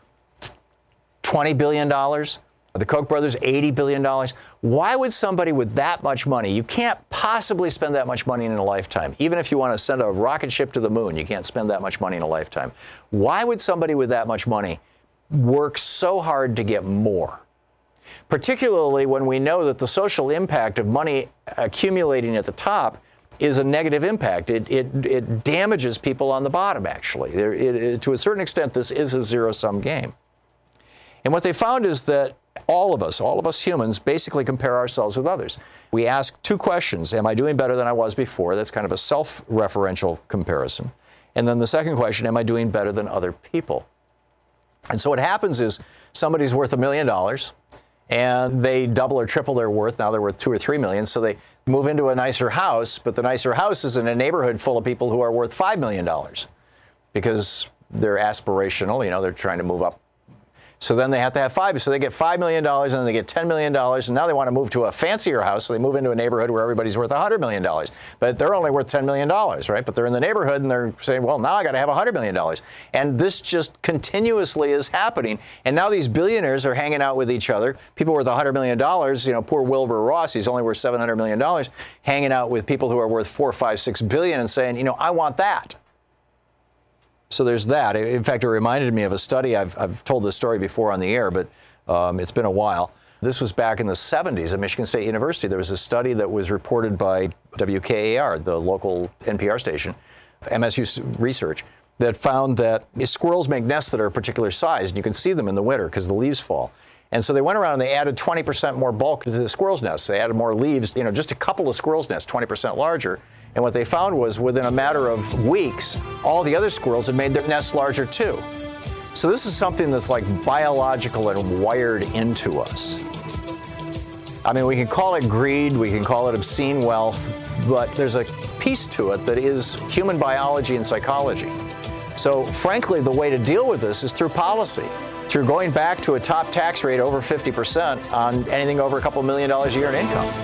twenty billion dollars, the Koch brothers, eighty billion dollars, why would somebody with that much money, you can't possibly spend that much money in a lifetime. Even if you want to send a rocket ship to the moon, you can't spend that much money in a lifetime. Why would somebody with that much money work so hard to get more? Particularly when we know that the social impact of money accumulating at the top is a negative impact. It, it, it damages people on the bottom, actually. It, it, to a certain extent, this is a zero-sum game. And what they found is that all of us, all of us humans, basically compare ourselves with others. We ask two questions. Am I doing better than I was before? That's kind of a self-referential comparison. And then the second question, am I doing better than other people? And so what happens is somebody's worth a million dollars, and they double or triple their worth. Now they're worth two or three million, so they move into a nicer house, but the nicer house is in a neighborhood full of people who are worth five million dollars because they're aspirational, you know, they're trying to move up. So then they have to have five. So they get five million dollars, and then they get ten million dollars, and now they want to move to a fancier house, so they move into a neighborhood where everybody's worth one hundred million dollars. But they're only worth ten million dollars, right? But they're in the neighborhood, and they're saying, well, now I got to have one hundred million dollars. And this just continuously is happening. And now these billionaires are hanging out with each other. People worth one hundred million dollars, you know, poor Wilbur Ross, he's only worth seven hundred million dollars, hanging out with people who are worth four, five, six billion and saying, you know, I want that. So there's that. In fact, it reminded me of a study. I've, I've told this story before on the air, but um, it's been a while. This was back in the seventies at Michigan State University. There was a study that was reported by W K A R, the local N P R station, M S U Research, that found that squirrels make nests that are a particular size, and you can see them in the winter because the leaves fall. And so they went around and they added twenty percent more bulk to the squirrel's nests. They added more leaves, you know, just a couple of squirrels' nests, twenty percent larger. And what they found was within a matter of weeks, all the other squirrels had made their nests larger too. So this is something that's like biological and wired into us. I mean, we can call it greed, we can call it obscene wealth, but there's a piece to it that is human biology and psychology. So frankly, the way to deal with this is through policy, through going back to a top tax rate over fifty percent on anything over a couple million dollars a year in income.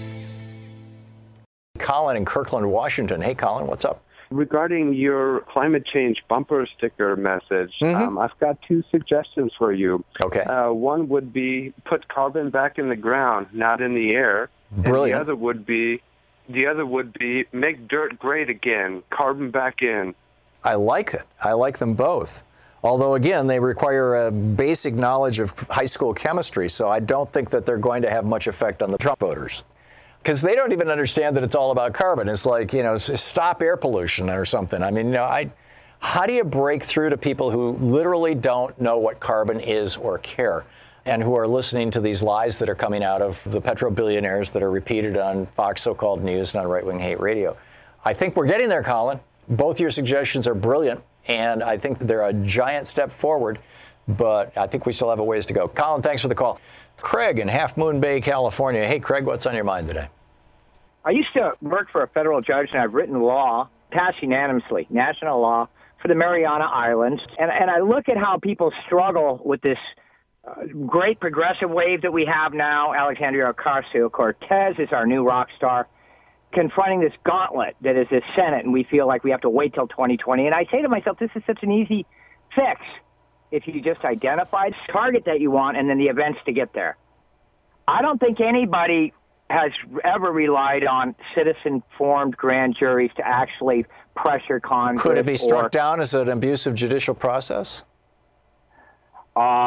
Colin in Kirkland, Washington. Hey, Colin, what's up? Regarding your climate change bumper sticker message, mm-hmm. um, I've got two suggestions for you. Okay. Uh, one would be put carbon back in the ground, not in the air. Brilliant. And the other would be, the other would be make dirt great again, carbon back in. I like it. I like them both. Although, again, they require a basic knowledge of high school chemistry, so I don't think that they're going to have much effect on the Trump voters. Because they don't even understand that it's all about carbon. It's like, you know, stop air pollution or something. I mean, you know, I, how do you break through to people who literally don't know what carbon is or care, and who are listening to these lies that are coming out of the petro-billionaires that are repeated on Fox so-called news and on right-wing hate radio? I think we're getting there, Colin. Both your suggestions are brilliant, and I think that they're a giant step forward, but I think we still have a ways to go. Colin, thanks for the call. Craig in Half Moon Bay, California. Hey, Craig, what's on your mind today? I used to work for a federal judge, and I've written law, passed unanimously, national law, for the Mariana Islands. And, and I look at how people struggle with this uh, great progressive wave that we have now. Alexandria Ocasio-Cortez is our new rock star, confronting this gauntlet that is the Senate, and we feel like we have to wait till twenty twenty. And I say to myself, this is such an easy fix. If you just identify the target that you want and then the events to get there. I don't think anybody has ever relied on citizen-formed grand juries to actually pressure Congress. Could it be struck or, down as an abusive judicial process? Uh,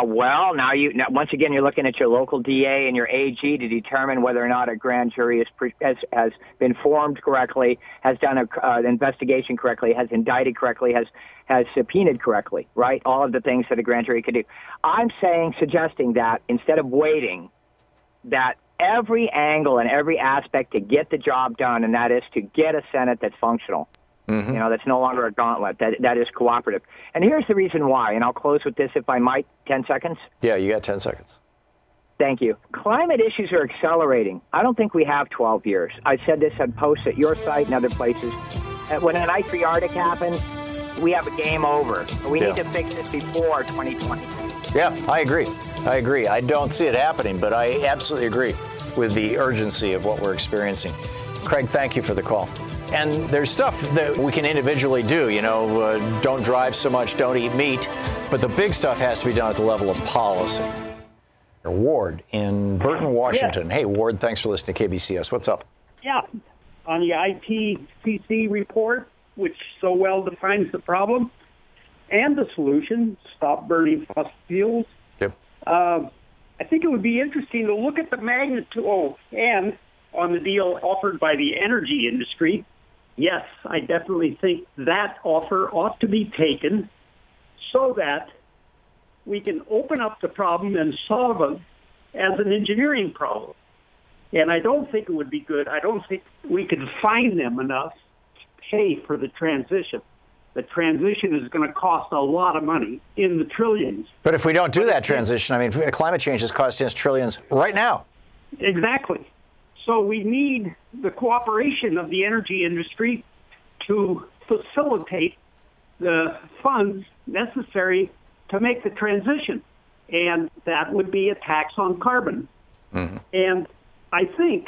well, now you now, once again you're looking at your local D A and your A G to determine whether or not a grand jury is pre- has, has been formed correctly, has done an uh, investigation correctly, has indicted correctly, has has subpoenaed correctly, right? All of the things that a grand jury could do. I'm saying, suggesting that instead of waiting, that every angle and every aspect to get the job done, and that is to get a Senate that's functional. Mm-hmm. You know, that's no longer a gauntlet, that that is cooperative. And here's the reason why, and I'll close with this if I might, ten seconds? Yeah, you got ten seconds. Thank you. Climate issues are accelerating. I don't think we have twelve years. I said this on posts at your site and other places. When an ice free Arctic happens, we have a game over. We yeah. need to fix it before twenty twenty. Yeah, I agree. I agree. I don't see it happening, but I absolutely agree with the urgency of what we're experiencing. Craig, thank you for the call. And there's stuff that we can individually do, you know, uh, don't drive so much, don't eat meat, but the big stuff has to be done at the level of policy. Ward in Burton, Washington. Yeah. Hey, Ward, thanks for listening to K B C S. What's up? Yeah, on the I P C C report, which so well defines the problem and the solution, stop burning fossil fuels. Yep. Uh, I think it would be interesting to look at the magnitude, oh, and on the deal offered by the energy industry. Yes, I definitely think that offer ought to be taken so that we can open up the problem and solve it as an engineering problem. And I don't think it would be good. I don't think we could fine them enough to pay for the transition. The transition is going to cost a lot of money, in the trillions. But if we don't do that transition, I mean, climate change is costing us trillions right now. Exactly. So we need the cooperation of the energy industry to facilitate the funds necessary to make the transition. And that would be a tax on carbon. Mm-hmm. And I think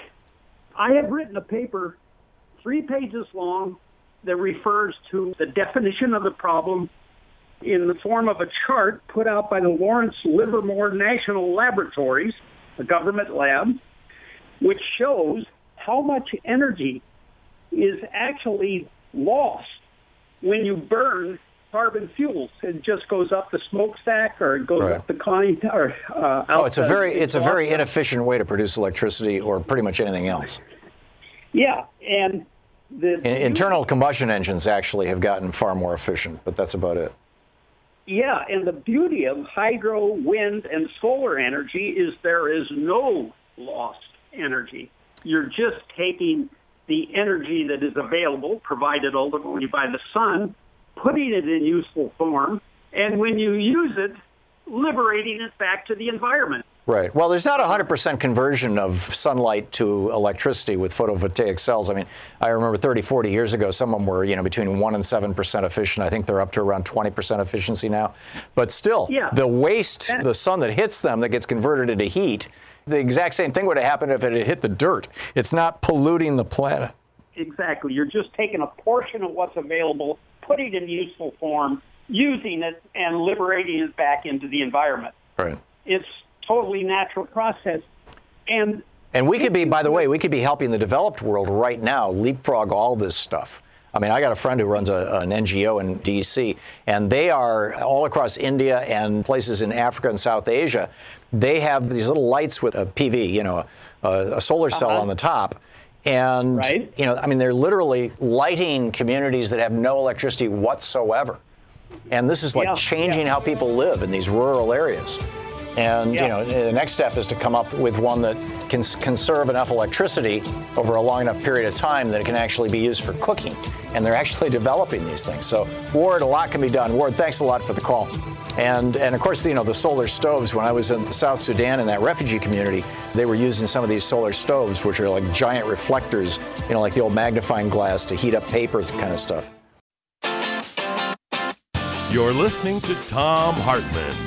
I have written a paper, three pages long, that refers to the definition of the problem in the form of a chart put out by the Lawrence Livermore National Laboratories, a government lab, which shows how much energy is actually lost when you burn carbon fuels. It just goes up the smokestack, or it goes right. up the con. Or uh, oh, it's a very it's a very inefficient way to produce electricity, or pretty much anything else. Yeah, and the in, internal combustion engines actually have gotten far more efficient, but that's about it. Yeah, and the beauty of hydro, wind, and solar energy is there is no lost energy. You're just taking the energy that is available, provided ultimately by the sun, putting it in useful form, and when you use it, liberating it back to the environment. Right. Well, there's not a one hundred percent conversion of sunlight to electricity with photovoltaic cells. I mean, I remember thirty, forty years ago, some of them were, you know, between one and seven percent efficient. I think they're up to around twenty percent efficiency now. But still, yeah. the waste, the sun that hits them that gets converted into heat, the exact same thing would have happened if it had hit the dirt. It's not polluting the planet. Exactly. You're just taking a portion of what's available, putting it in useful form, using it, and liberating it back into the environment. Right. It's totally natural process. And and we could be, by the way, we could be helping the developed world right now leapfrog all this stuff. I mean, I got a friend who runs a, an N G O in D C, and they are all across India and places in Africa and South Asia. They have these little lights with a P V, you know, a, a solar cell uh-huh. on the top. And, right. you know, I mean, they're literally lighting communities that have no electricity whatsoever. And this is like yeah, changing yeah. how people live in these rural areas. And, yeah. you know, the next step is to come up with one that can conserve enough electricity over a long enough period of time that it can actually be used for cooking. And they're actually developing these things. So, Ward, a lot can be done. Ward, thanks a lot for the call. And, and of course, you know, the solar stoves, when I was in South Sudan in that refugee community, they were using some of these solar stoves, which are like giant reflectors, you know, like the old magnifying glass to heat up paper kind of stuff. You're listening to Thom Hartmann.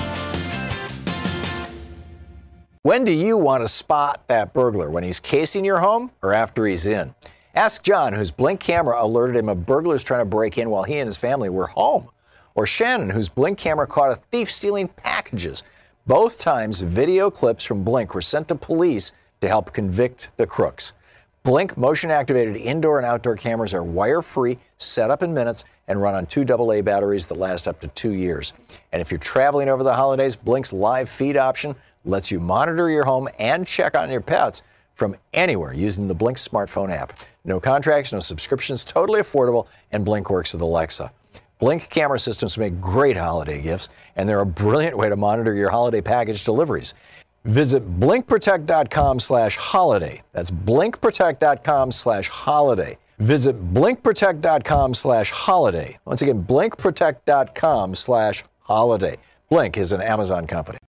When do you want to spot that burglar? When he's casing your home or after he's in? Ask John, whose Blink camera alerted him of burglars trying to break in while he and his family were home. Or Shannon, whose Blink camera caught a thief stealing packages. Both times, video clips from Blink were sent to police to help convict the crooks. Blink motion-activated indoor and outdoor cameras are wire-free, set up in minutes, and run on two double A batteries that last up to two years. And if you're traveling over the holidays, Blink's live feed option lets you monitor your home and check on your pets from anywhere using the Blink smartphone app. No contracts, no subscriptions, totally affordable, and Blink works with Alexa. Blink camera systems make great holiday gifts, and they're a brilliant way to monitor your holiday package deliveries. Visit blinkprotect.com slash holiday. That's blinkprotect.com slash holiday. Visit blinkprotect.com slash holiday. Once again, blinkprotect.com slash holiday. Blink is an Amazon company.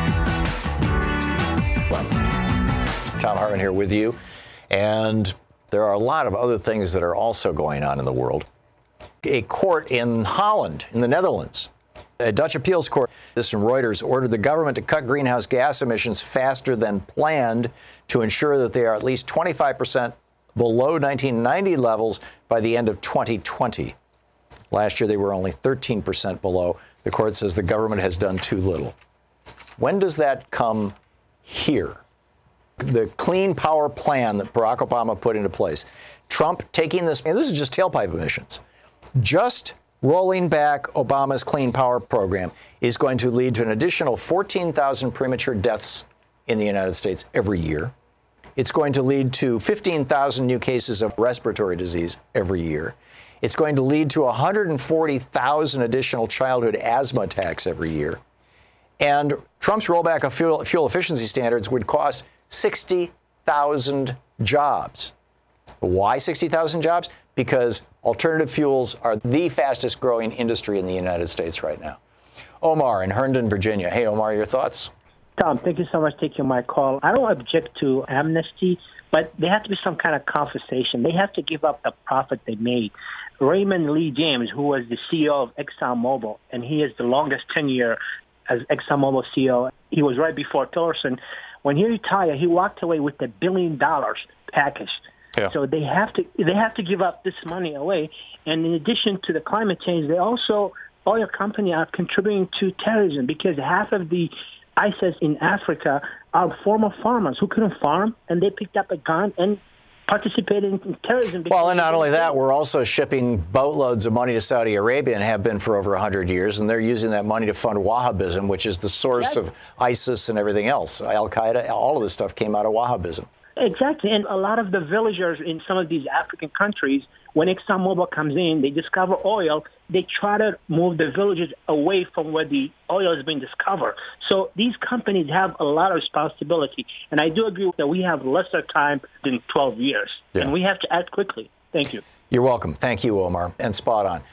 Thom Hartmann here with you. And there are a lot of other things that are also going on in the world. A court in Holland, in the Netherlands, a Dutch appeals court, this from Reuters, ordered the government to cut greenhouse gas emissions faster than planned to ensure that they are at least twenty-five percent below nineteen ninety levels by the end of twenty twenty. Last year, they were only thirteen percent below. The court says the government has done too little. When does that come here? The Clean Power Plan that Barack Obama put into place. Trump taking this, and this is just tailpipe emissions. Just rolling back Obama's Clean Power program is going to lead to an additional fourteen thousand premature deaths in the United States every year. It's going to lead to fifteen thousand new cases of respiratory disease every year. It's going to lead to one hundred forty thousand additional childhood asthma attacks every year. And Trump's rollback of fuel, fuel efficiency standards would cost sixty thousand jobs. Why sixty thousand jobs? Because alternative fuels are the fastest growing industry in the United States right now. Omar in Herndon, Virginia. Hey, Omar, your thoughts? Tom, thank you so much for taking my call. I don't object to amnesty, but there has to be some kind of compensation. They have to give up the profit they made. Raymond Lee James, who was the C E O of ExxonMobil, and he is the longest tenure as ExxonMobil C E O. He was right before Tillerson. When he retired, he walked away with a billion dollars package. Yeah. So they have to they have to give up this money away. And in addition to the climate change, they also, oil companies are contributing to terrorism because half of the ISIS in Africa are former farmers who couldn't farm, and they picked up a gun and participated in terrorism. Well, and not only that, we're also shipping boatloads of money to Saudi Arabia and have been for over one hundred years, and they're using that money to fund Wahhabism, which is the source yes. of ISIS and everything else. Al-Qaeda, all of this stuff came out of Wahhabism. Exactly, and a lot of the villagers in some of these African countries, when ExxonMobil comes in, they discover oil, they try to move the villagers away from where the oil has been discovered. So these companies have a lot of responsibility, and I do agree that we have lesser time than twelve years, yeah. and we have to act quickly. Thank you. You're welcome. Thank you, Omar, and spot on.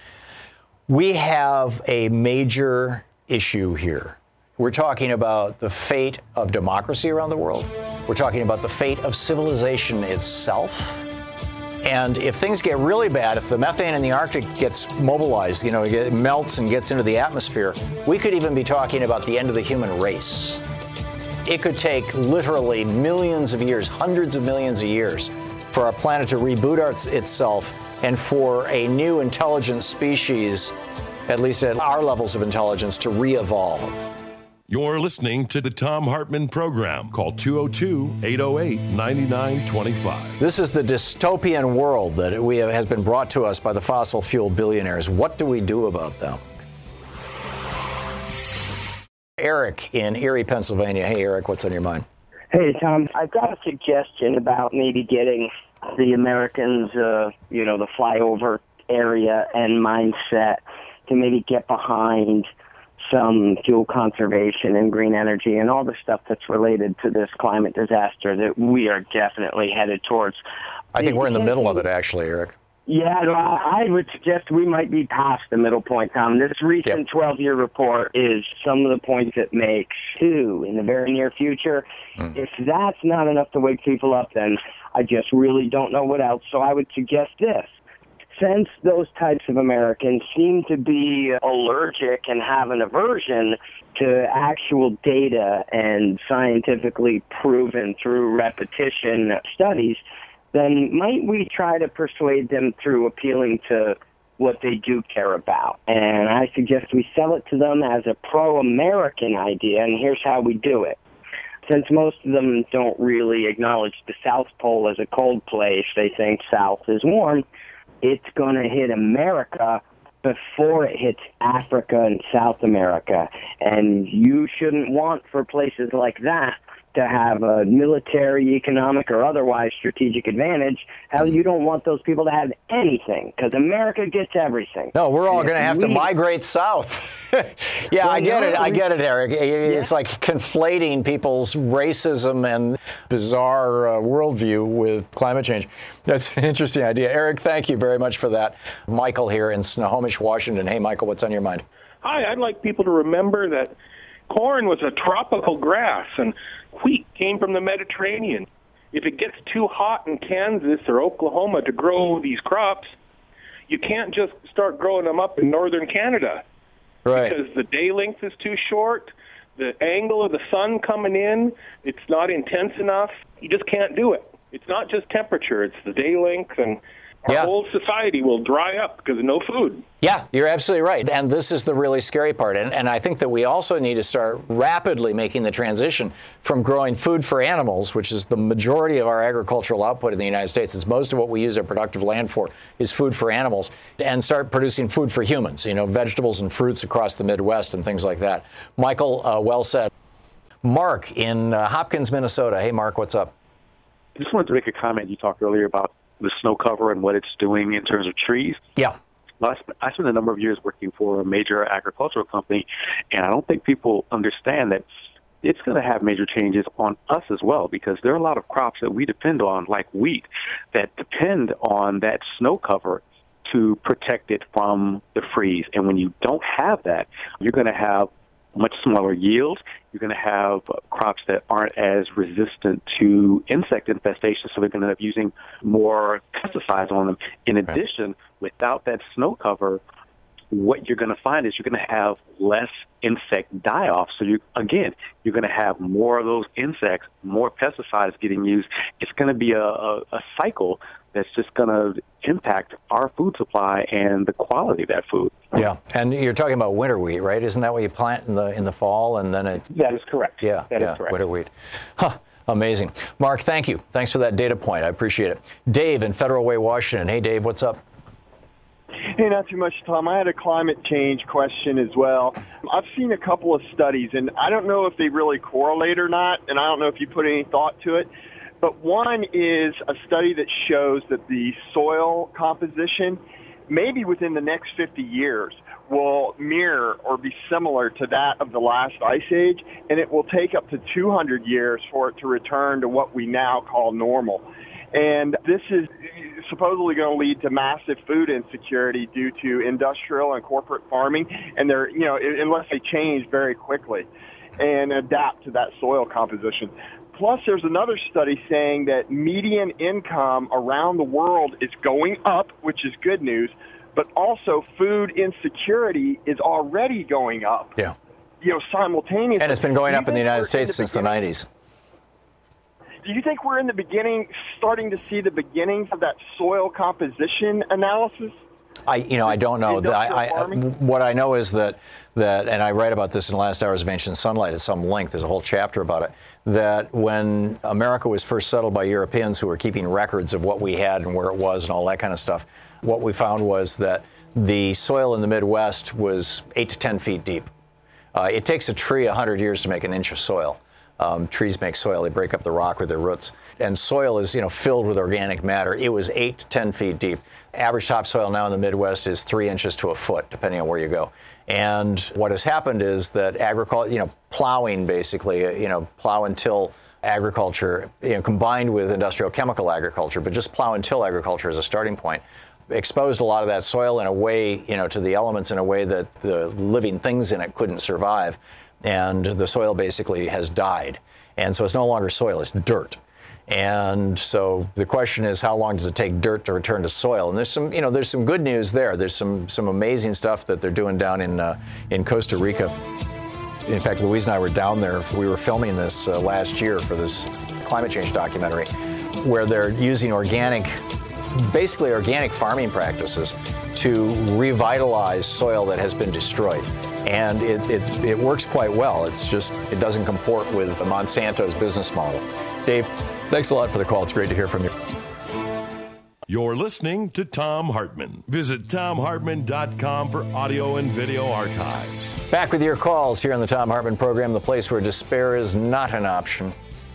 We have a major issue here. We're talking about the fate of democracy around the world. We're talking about the fate of civilization itself. And if things get really bad, if the methane in the Arctic gets mobilized, you know, it melts and gets into the atmosphere, we could even be talking about the end of the human race. It could take literally millions of years, hundreds of millions of years, for our planet to reboot its, itself and for a new intelligent species, at least at our levels of intelligence, to re-evolve. You're listening to the Thom Hartmann Program. Call two oh two, eight oh eight, nine nine two five. This is the dystopian world that we have, has been brought to us by the fossil fuel billionaires. What do we do about them? Eric in Erie, Pennsylvania. Hey, Eric, what's on your mind? Hey, Tom. I've got a suggestion about maybe getting the Americans, uh, you know, the flyover area and mindset to maybe get behind some fuel conservation and green energy and all the stuff that's related to this climate disaster that we are definitely headed towards. I think we're in the middle of it, actually, Eric. Yeah, I would suggest we might be past the middle point, Tom. This recent twelve-year report is some of the points it makes, too, in the very near future. Mm. If that's not enough to wake people up, then I just really don't know what else. So I would suggest this. Since those types of Americans seem to be allergic and have an aversion to actual data and scientifically proven through repetition studies, then might we try to persuade them through appealing to what they do care about? And I suggest we sell it to them as a pro-American idea, and here's how we do it. since most of them don't really acknowledge the South Pole as a cold place, they think South is warm, it's going to hit America before it hits Africa and South America. And you shouldn't want for places like that to have a military, economic, or otherwise strategic advantage. Hell, you don't want those people to have anything, because America gets everything. No, we're all going to have we, to migrate south. yeah, well, I get no, it. I get it, Eric. It's yeah. like conflating people's racism and bizarre uh, worldview with climate change. That's an interesting idea. Eric, thank you very much for that. Michael here in Snohomish, Washington. Hey, Michael, what's on your mind? Hi, I'd like people to remember that corn was a tropical grass, and wheat came from the Mediterranean. If it gets too hot in Kansas or Oklahoma to grow these crops, you can't just start growing them up in northern Canada. Right. Because the day length is too short, the angle of the sun coming in, it's not intense enough. You just can't do it. It's not just temperature, it's the day length, and our yeah. whole society will dry up because of no food. Yeah, you're absolutely right. And this is the really scary part. And, and I think that we also need to start rapidly making the transition from growing food for animals, which is the majority of our agricultural output in the United States. It's most of what we use our productive land for is food for animals, and start producing food for humans, you know, vegetables and fruits across the Midwest and things like that. Michael, uh, well said. Mark in uh, Hopkins, Minnesota. Hey, Mark, what's up? I just wanted to make a comment. You talked earlier about the snow cover and what it's doing in terms of trees. Yeah. Well, I spent a number of years working for a major agricultural company, and I don't think people understand that it's going to have major changes on us as well, because there are a lot of crops that we depend on, like wheat, that depend on that snow cover to protect it from the freeze. And when you don't have that, you're going to have much smaller yields. You're going to have crops that aren't as resistant to insect infestation, so they're going to end up using more pesticides on them. In addition, right. without that snow cover, what you're going to find is you're going to have less insect die-off. So, you again, you're going to have more of those insects, more pesticides getting used. It's going to be a, a, a cycle that's just going to impact our food supply and the quality of that food. Yeah, and you're talking about winter wheat, right? Isn't that what you plant in the in the fall and then it? That is correct. Yeah, that yeah, is correct. Winter wheat. Huh, amazing. Mark, thank you. Thanks for that data point. I appreciate it. Dave in Federal Way, Washington. Hey, Dave, what's up? Hey, not too much, Tom. I had a climate change question as well. I've seen a couple of studies, and I don't know if they really correlate or not, and I don't know if you put any thought to it. But one is a study that shows that the soil composition, maybe within the next fifty years, will mirror or be similar to that of the last ice age, and it will take up to two hundred years for it to return to what we now call normal. And this is supposedly going to lead to massive food insecurity due to industrial and corporate farming, and they're, you know, unless they change very quickly and adapt to that soil composition. Plus, there's another study saying that median income around the world is going up, which is good news, but also food insecurity is already going up. Yeah. You know, simultaneously. And it's been going up in the United States since the nineties. Do you think we're in the beginning, starting to see the beginnings of that soil composition analysis? I, you know, I don't know. I, I, what I know is that, that, and I write about this in Last Hours of Ancient Sunlight at some length, there's a whole chapter about it, that when America was first settled by Europeans who were keeping records of what we had and where it was and all that kind of stuff, what we found was that the soil in the Midwest was eight to ten feet deep. Uh, it takes a tree one hundred years to make an inch of soil. Um, trees make soil, they break up the rock with their roots. And soil is, you know, filled with organic matter. It was eight to ten feet deep. Average topsoil now in the Midwest is three inches to a foot, depending on where you go. And what has happened is that agriculture, you know, plowing basically, you know, plow and till agriculture, you know, combined with industrial chemical agriculture, but just plow and till agriculture as a starting point, exposed a lot of that soil in a way, you know, to the elements in a way that the living things in it couldn't survive. And the soil basically has died. And so it's no longer soil, it's dirt. And so the question is, how long does it take dirt to return to soil? And there's some, you know, there's some good news there. There's some some amazing stuff that they're doing down in uh, in Costa Rica. In fact, Louise and I were down there. We were filming this uh, last year for this climate change documentary, where they're using organic, basically organic farming practices to revitalize soil that has been destroyed. And it, it's, it works quite well. It's just, it doesn't comport with Monsanto's business model. Dave, thanks a lot for the call. It's great to hear from you. You're listening to Thom Hartmann. Visit Thom Hartmann dot com for audio and video archives. Back with your calls here on the Thom Hartmann program, the place where despair is not an option.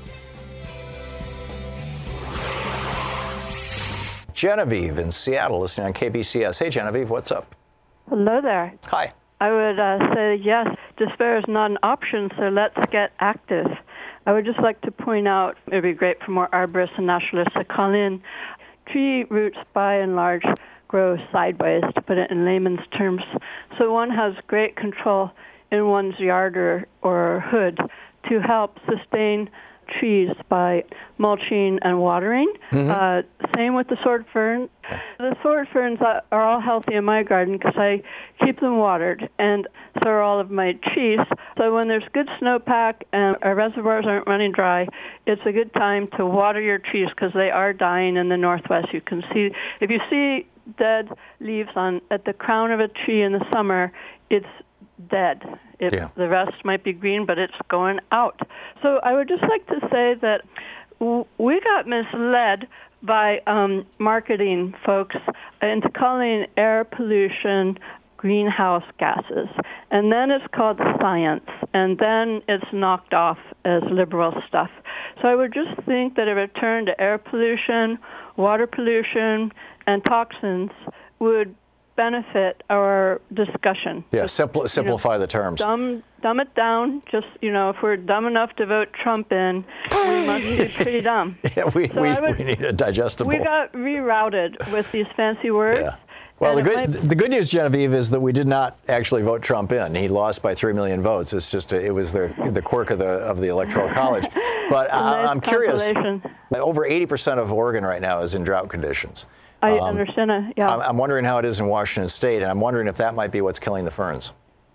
Genevieve in Seattle, listening on K B C S. Hey, Genevieve, what's up? Hello there. Hi. I would uh, say, yes, despair is not an option, so let's get active. I would just like to point out, it would be great for more arborists and naturalists to call in. Tree roots, by and large, grow sideways, to put it in layman's terms. So one has great control in one's yard or, or hood to help sustain trees by mulching and watering. Mm-hmm. Uh, same with the sword fern. The sword ferns are all healthy in my garden because I keep them watered, and so are all of my trees. So when there's good snowpack and our reservoirs aren't running dry, it's a good time to water your trees because they are dying in the Northwest. You can see, if you see dead leaves on at the crown of a tree in the summer, it's dead. It, yeah. The rest might be green, but it's going out. So I would just like to say that w- we got misled by um, marketing folks into calling air pollution greenhouse gases. And then it's called science, and then it's knocked off as liberal stuff. So I would just think that a return to air pollution, water pollution, and toxins would benefit our discussion. Yeah, simpl- simplify you know, the terms. Dumb, dumb it down. Just, you know, if we're dumb enough to vote Trump in, we must be pretty dumb. Yeah, we, so we, would, we need a digestible. We got rerouted with these fancy words. Yeah. Well, the good, might... the good news, Genevieve, is that we did not actually vote Trump in. He lost by three million votes. It's just a, it was the the quirk of the of the Electoral College. But uh, nice I'm curious. Over eighty percent of Oregon right now is in drought conditions. I um, understand that, yeah. I'm, I'm wondering how it is in Washington State, and I'm wondering if that might be what's killing the ferns.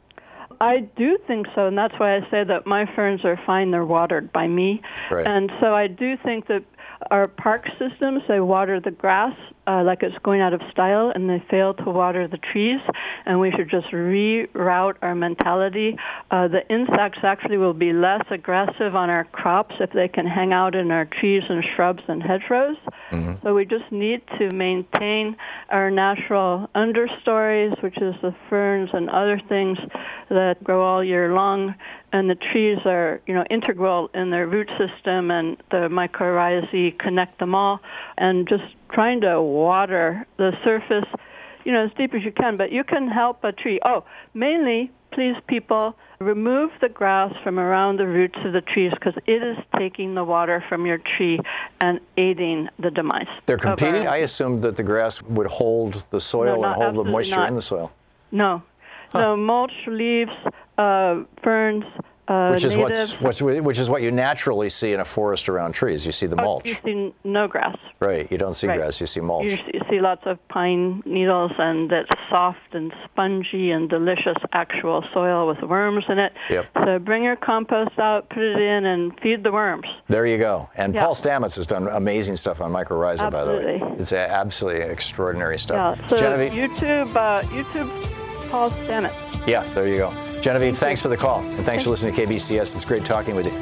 I do think so, and that's why I say that my ferns are fine. They're watered by me. Right. And so I do think that our park systems, they water the grass uh, like it's going out of style, and they fail to water the trees, and we should just reroute our mentality. Uh, the insects actually will be less aggressive on our crops if they can hang out in our trees and shrubs and hedgerows. Mm-hmm. So we just need to maintain our natural understories, which is the ferns and other things that grow all year long. And the trees are, you know, integral in their root system, and the mycorrhizae connect them all. And just trying to water the surface, you know, as deep as you can. But you can help a tree. Oh, mainly, please, people, remove the grass from around the roots of the trees because it is taking the water from your tree and aiding the demise. They're competing? Our... I assumed that the grass would hold the soil no, and hold the moisture not. in the soil. No. Huh. No, mulch, leaves, uh, ferns, uh, which is native. what's, what's which is what you naturally see in a forest around trees. You see the oh, mulch. You see no grass. Right. You don't see right. grass. You see mulch. You, you see lots of pine needles, and that's soft and spongy and delicious actual soil with worms in it. Yep. So bring your compost out, put it in, and feed the worms. There you go. And yeah. Paul Stamets has done amazing stuff on mycorrhiza, absolutely. by the way. It's absolutely extraordinary stuff. Yeah. So Genevieve, YouTube, uh, YouTube, Paul Stamets. Yeah, there you go. Genevieve, Thank thanks you. for the call, and thanks Thank for listening to K B C S. It's great talking with you.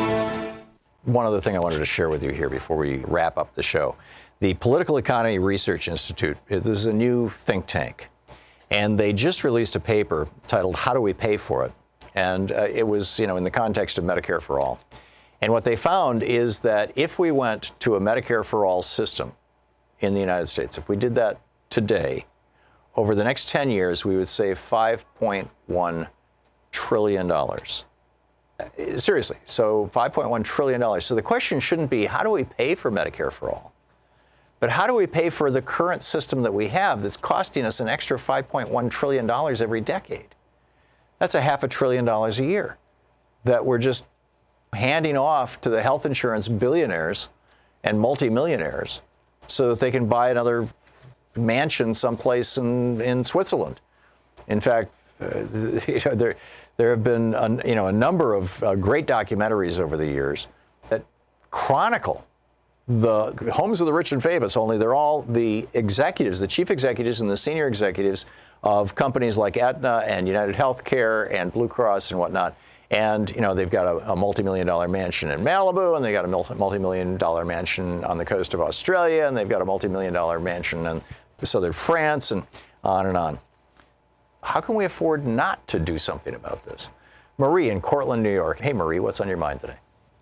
One other thing I wanted to share with you here before we wrap up the show. The Political Economy Research Institute, this is a new think tank, and they just released a paper titled How Do We Pay for It? And uh, it was, you know, in the context of Medicare for All. And what they found is that if we went to a Medicare for All system in the United States, if we did that today, over the next ten years, we would save five point one trillion dollars. Seriously, so five point one trillion dollars. So the question shouldn't be, how do we pay for Medicare for All? But how do we pay for the current system that we have that's costing us an extra five point one trillion dollars every decade? That's a half a trillion dollars a year that we're just handing off to the health insurance billionaires and multimillionaires so that they can buy another mansion someplace in, in Switzerland. In fact, uh, you know, there there have been a, you know a number of uh, great documentaries over the years that chronicle the homes of the rich and famous. Only they're all the executives, the chief executives and the senior executives of companies like Aetna and United Healthcare and Blue Cross and whatnot. And, you know, they've got a, a multi-million dollar mansion in Malibu, and they've got a multi-million dollar mansion on the coast of Australia, and they've got a multi-million dollar mansion in southern France, and on and on. How can we afford not to do something about this? Marie in Cortland, New York. Hey, Marie, what's on your mind today?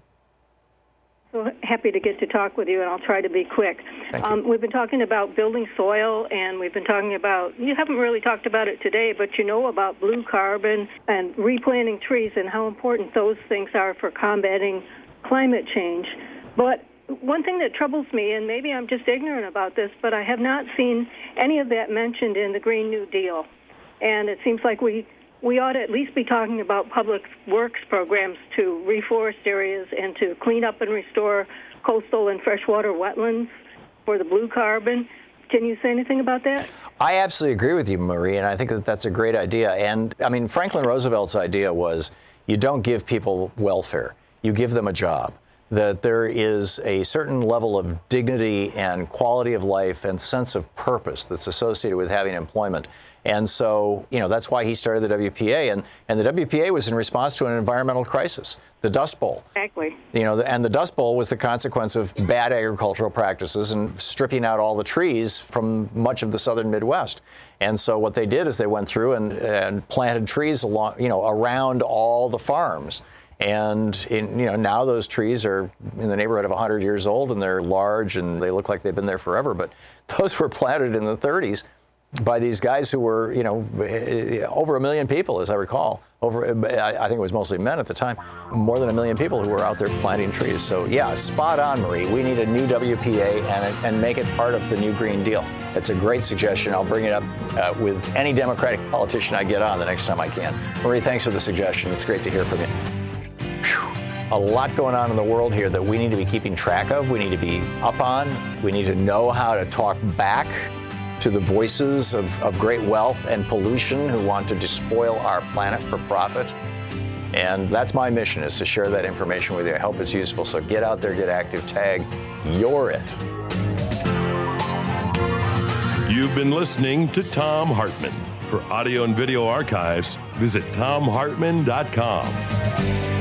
So happy to get to talk with you, and I'll try to be quick. Um, we've been talking about building soil, and we've been talking about, you haven't really talked about it today, but you know about blue carbon and replanting trees and how important those things are for combating climate change. But one thing that troubles me, and maybe I'm just ignorant about this, but I have not seen any of that mentioned in the Green New Deal. And it seems like we We ought to at least be talking about public works programs to reforest areas and to clean up and restore coastal and freshwater wetlands for the blue carbon. Can you say anything about that? I absolutely agree with you, Marie, and I think that that's a great idea. And, I mean, Franklin Roosevelt's idea was you don't give people welfare, you give them a job. That there is a certain level of dignity and quality of life and sense of purpose that's associated with having employment. And so, you know, that's why he started the W P A. And, and the W P A was in response to an environmental crisis, the Dust Bowl. Exactly. You know, and the Dust Bowl was the consequence of bad agricultural practices and stripping out all the trees from much of the southern Midwest. And so what they did is they went through and, and planted trees along, you know, around all the farms. And, in, you know, now those trees are in the neighborhood of one hundred years old, and they're large, and they look like they've been there forever. But those were planted in the thirties by these guys who were, you know, over a million people, as I recall. Over, I think it was mostly men at the time. More than a million people who were out there planting trees. So, yeah, spot on, Marie. We need a new W P A and, and make it part of the new Green Deal. It's a great suggestion. I'll bring it up uh, with any Democratic politician I get on the next time I can. Marie, thanks for the suggestion. It's great to hear from you. A lot going on in the world here that we need to be keeping track of. We need to be up on. We need to know how to talk back to the voices of, of great wealth and pollution who want to despoil our planet for profit. And that's my mission, is to share that information with you. I hope it's useful. So get out there, get active, tag You're It. You've been listening to Thom Hartmann. For audio and video archives, visit thom hartmann dot com.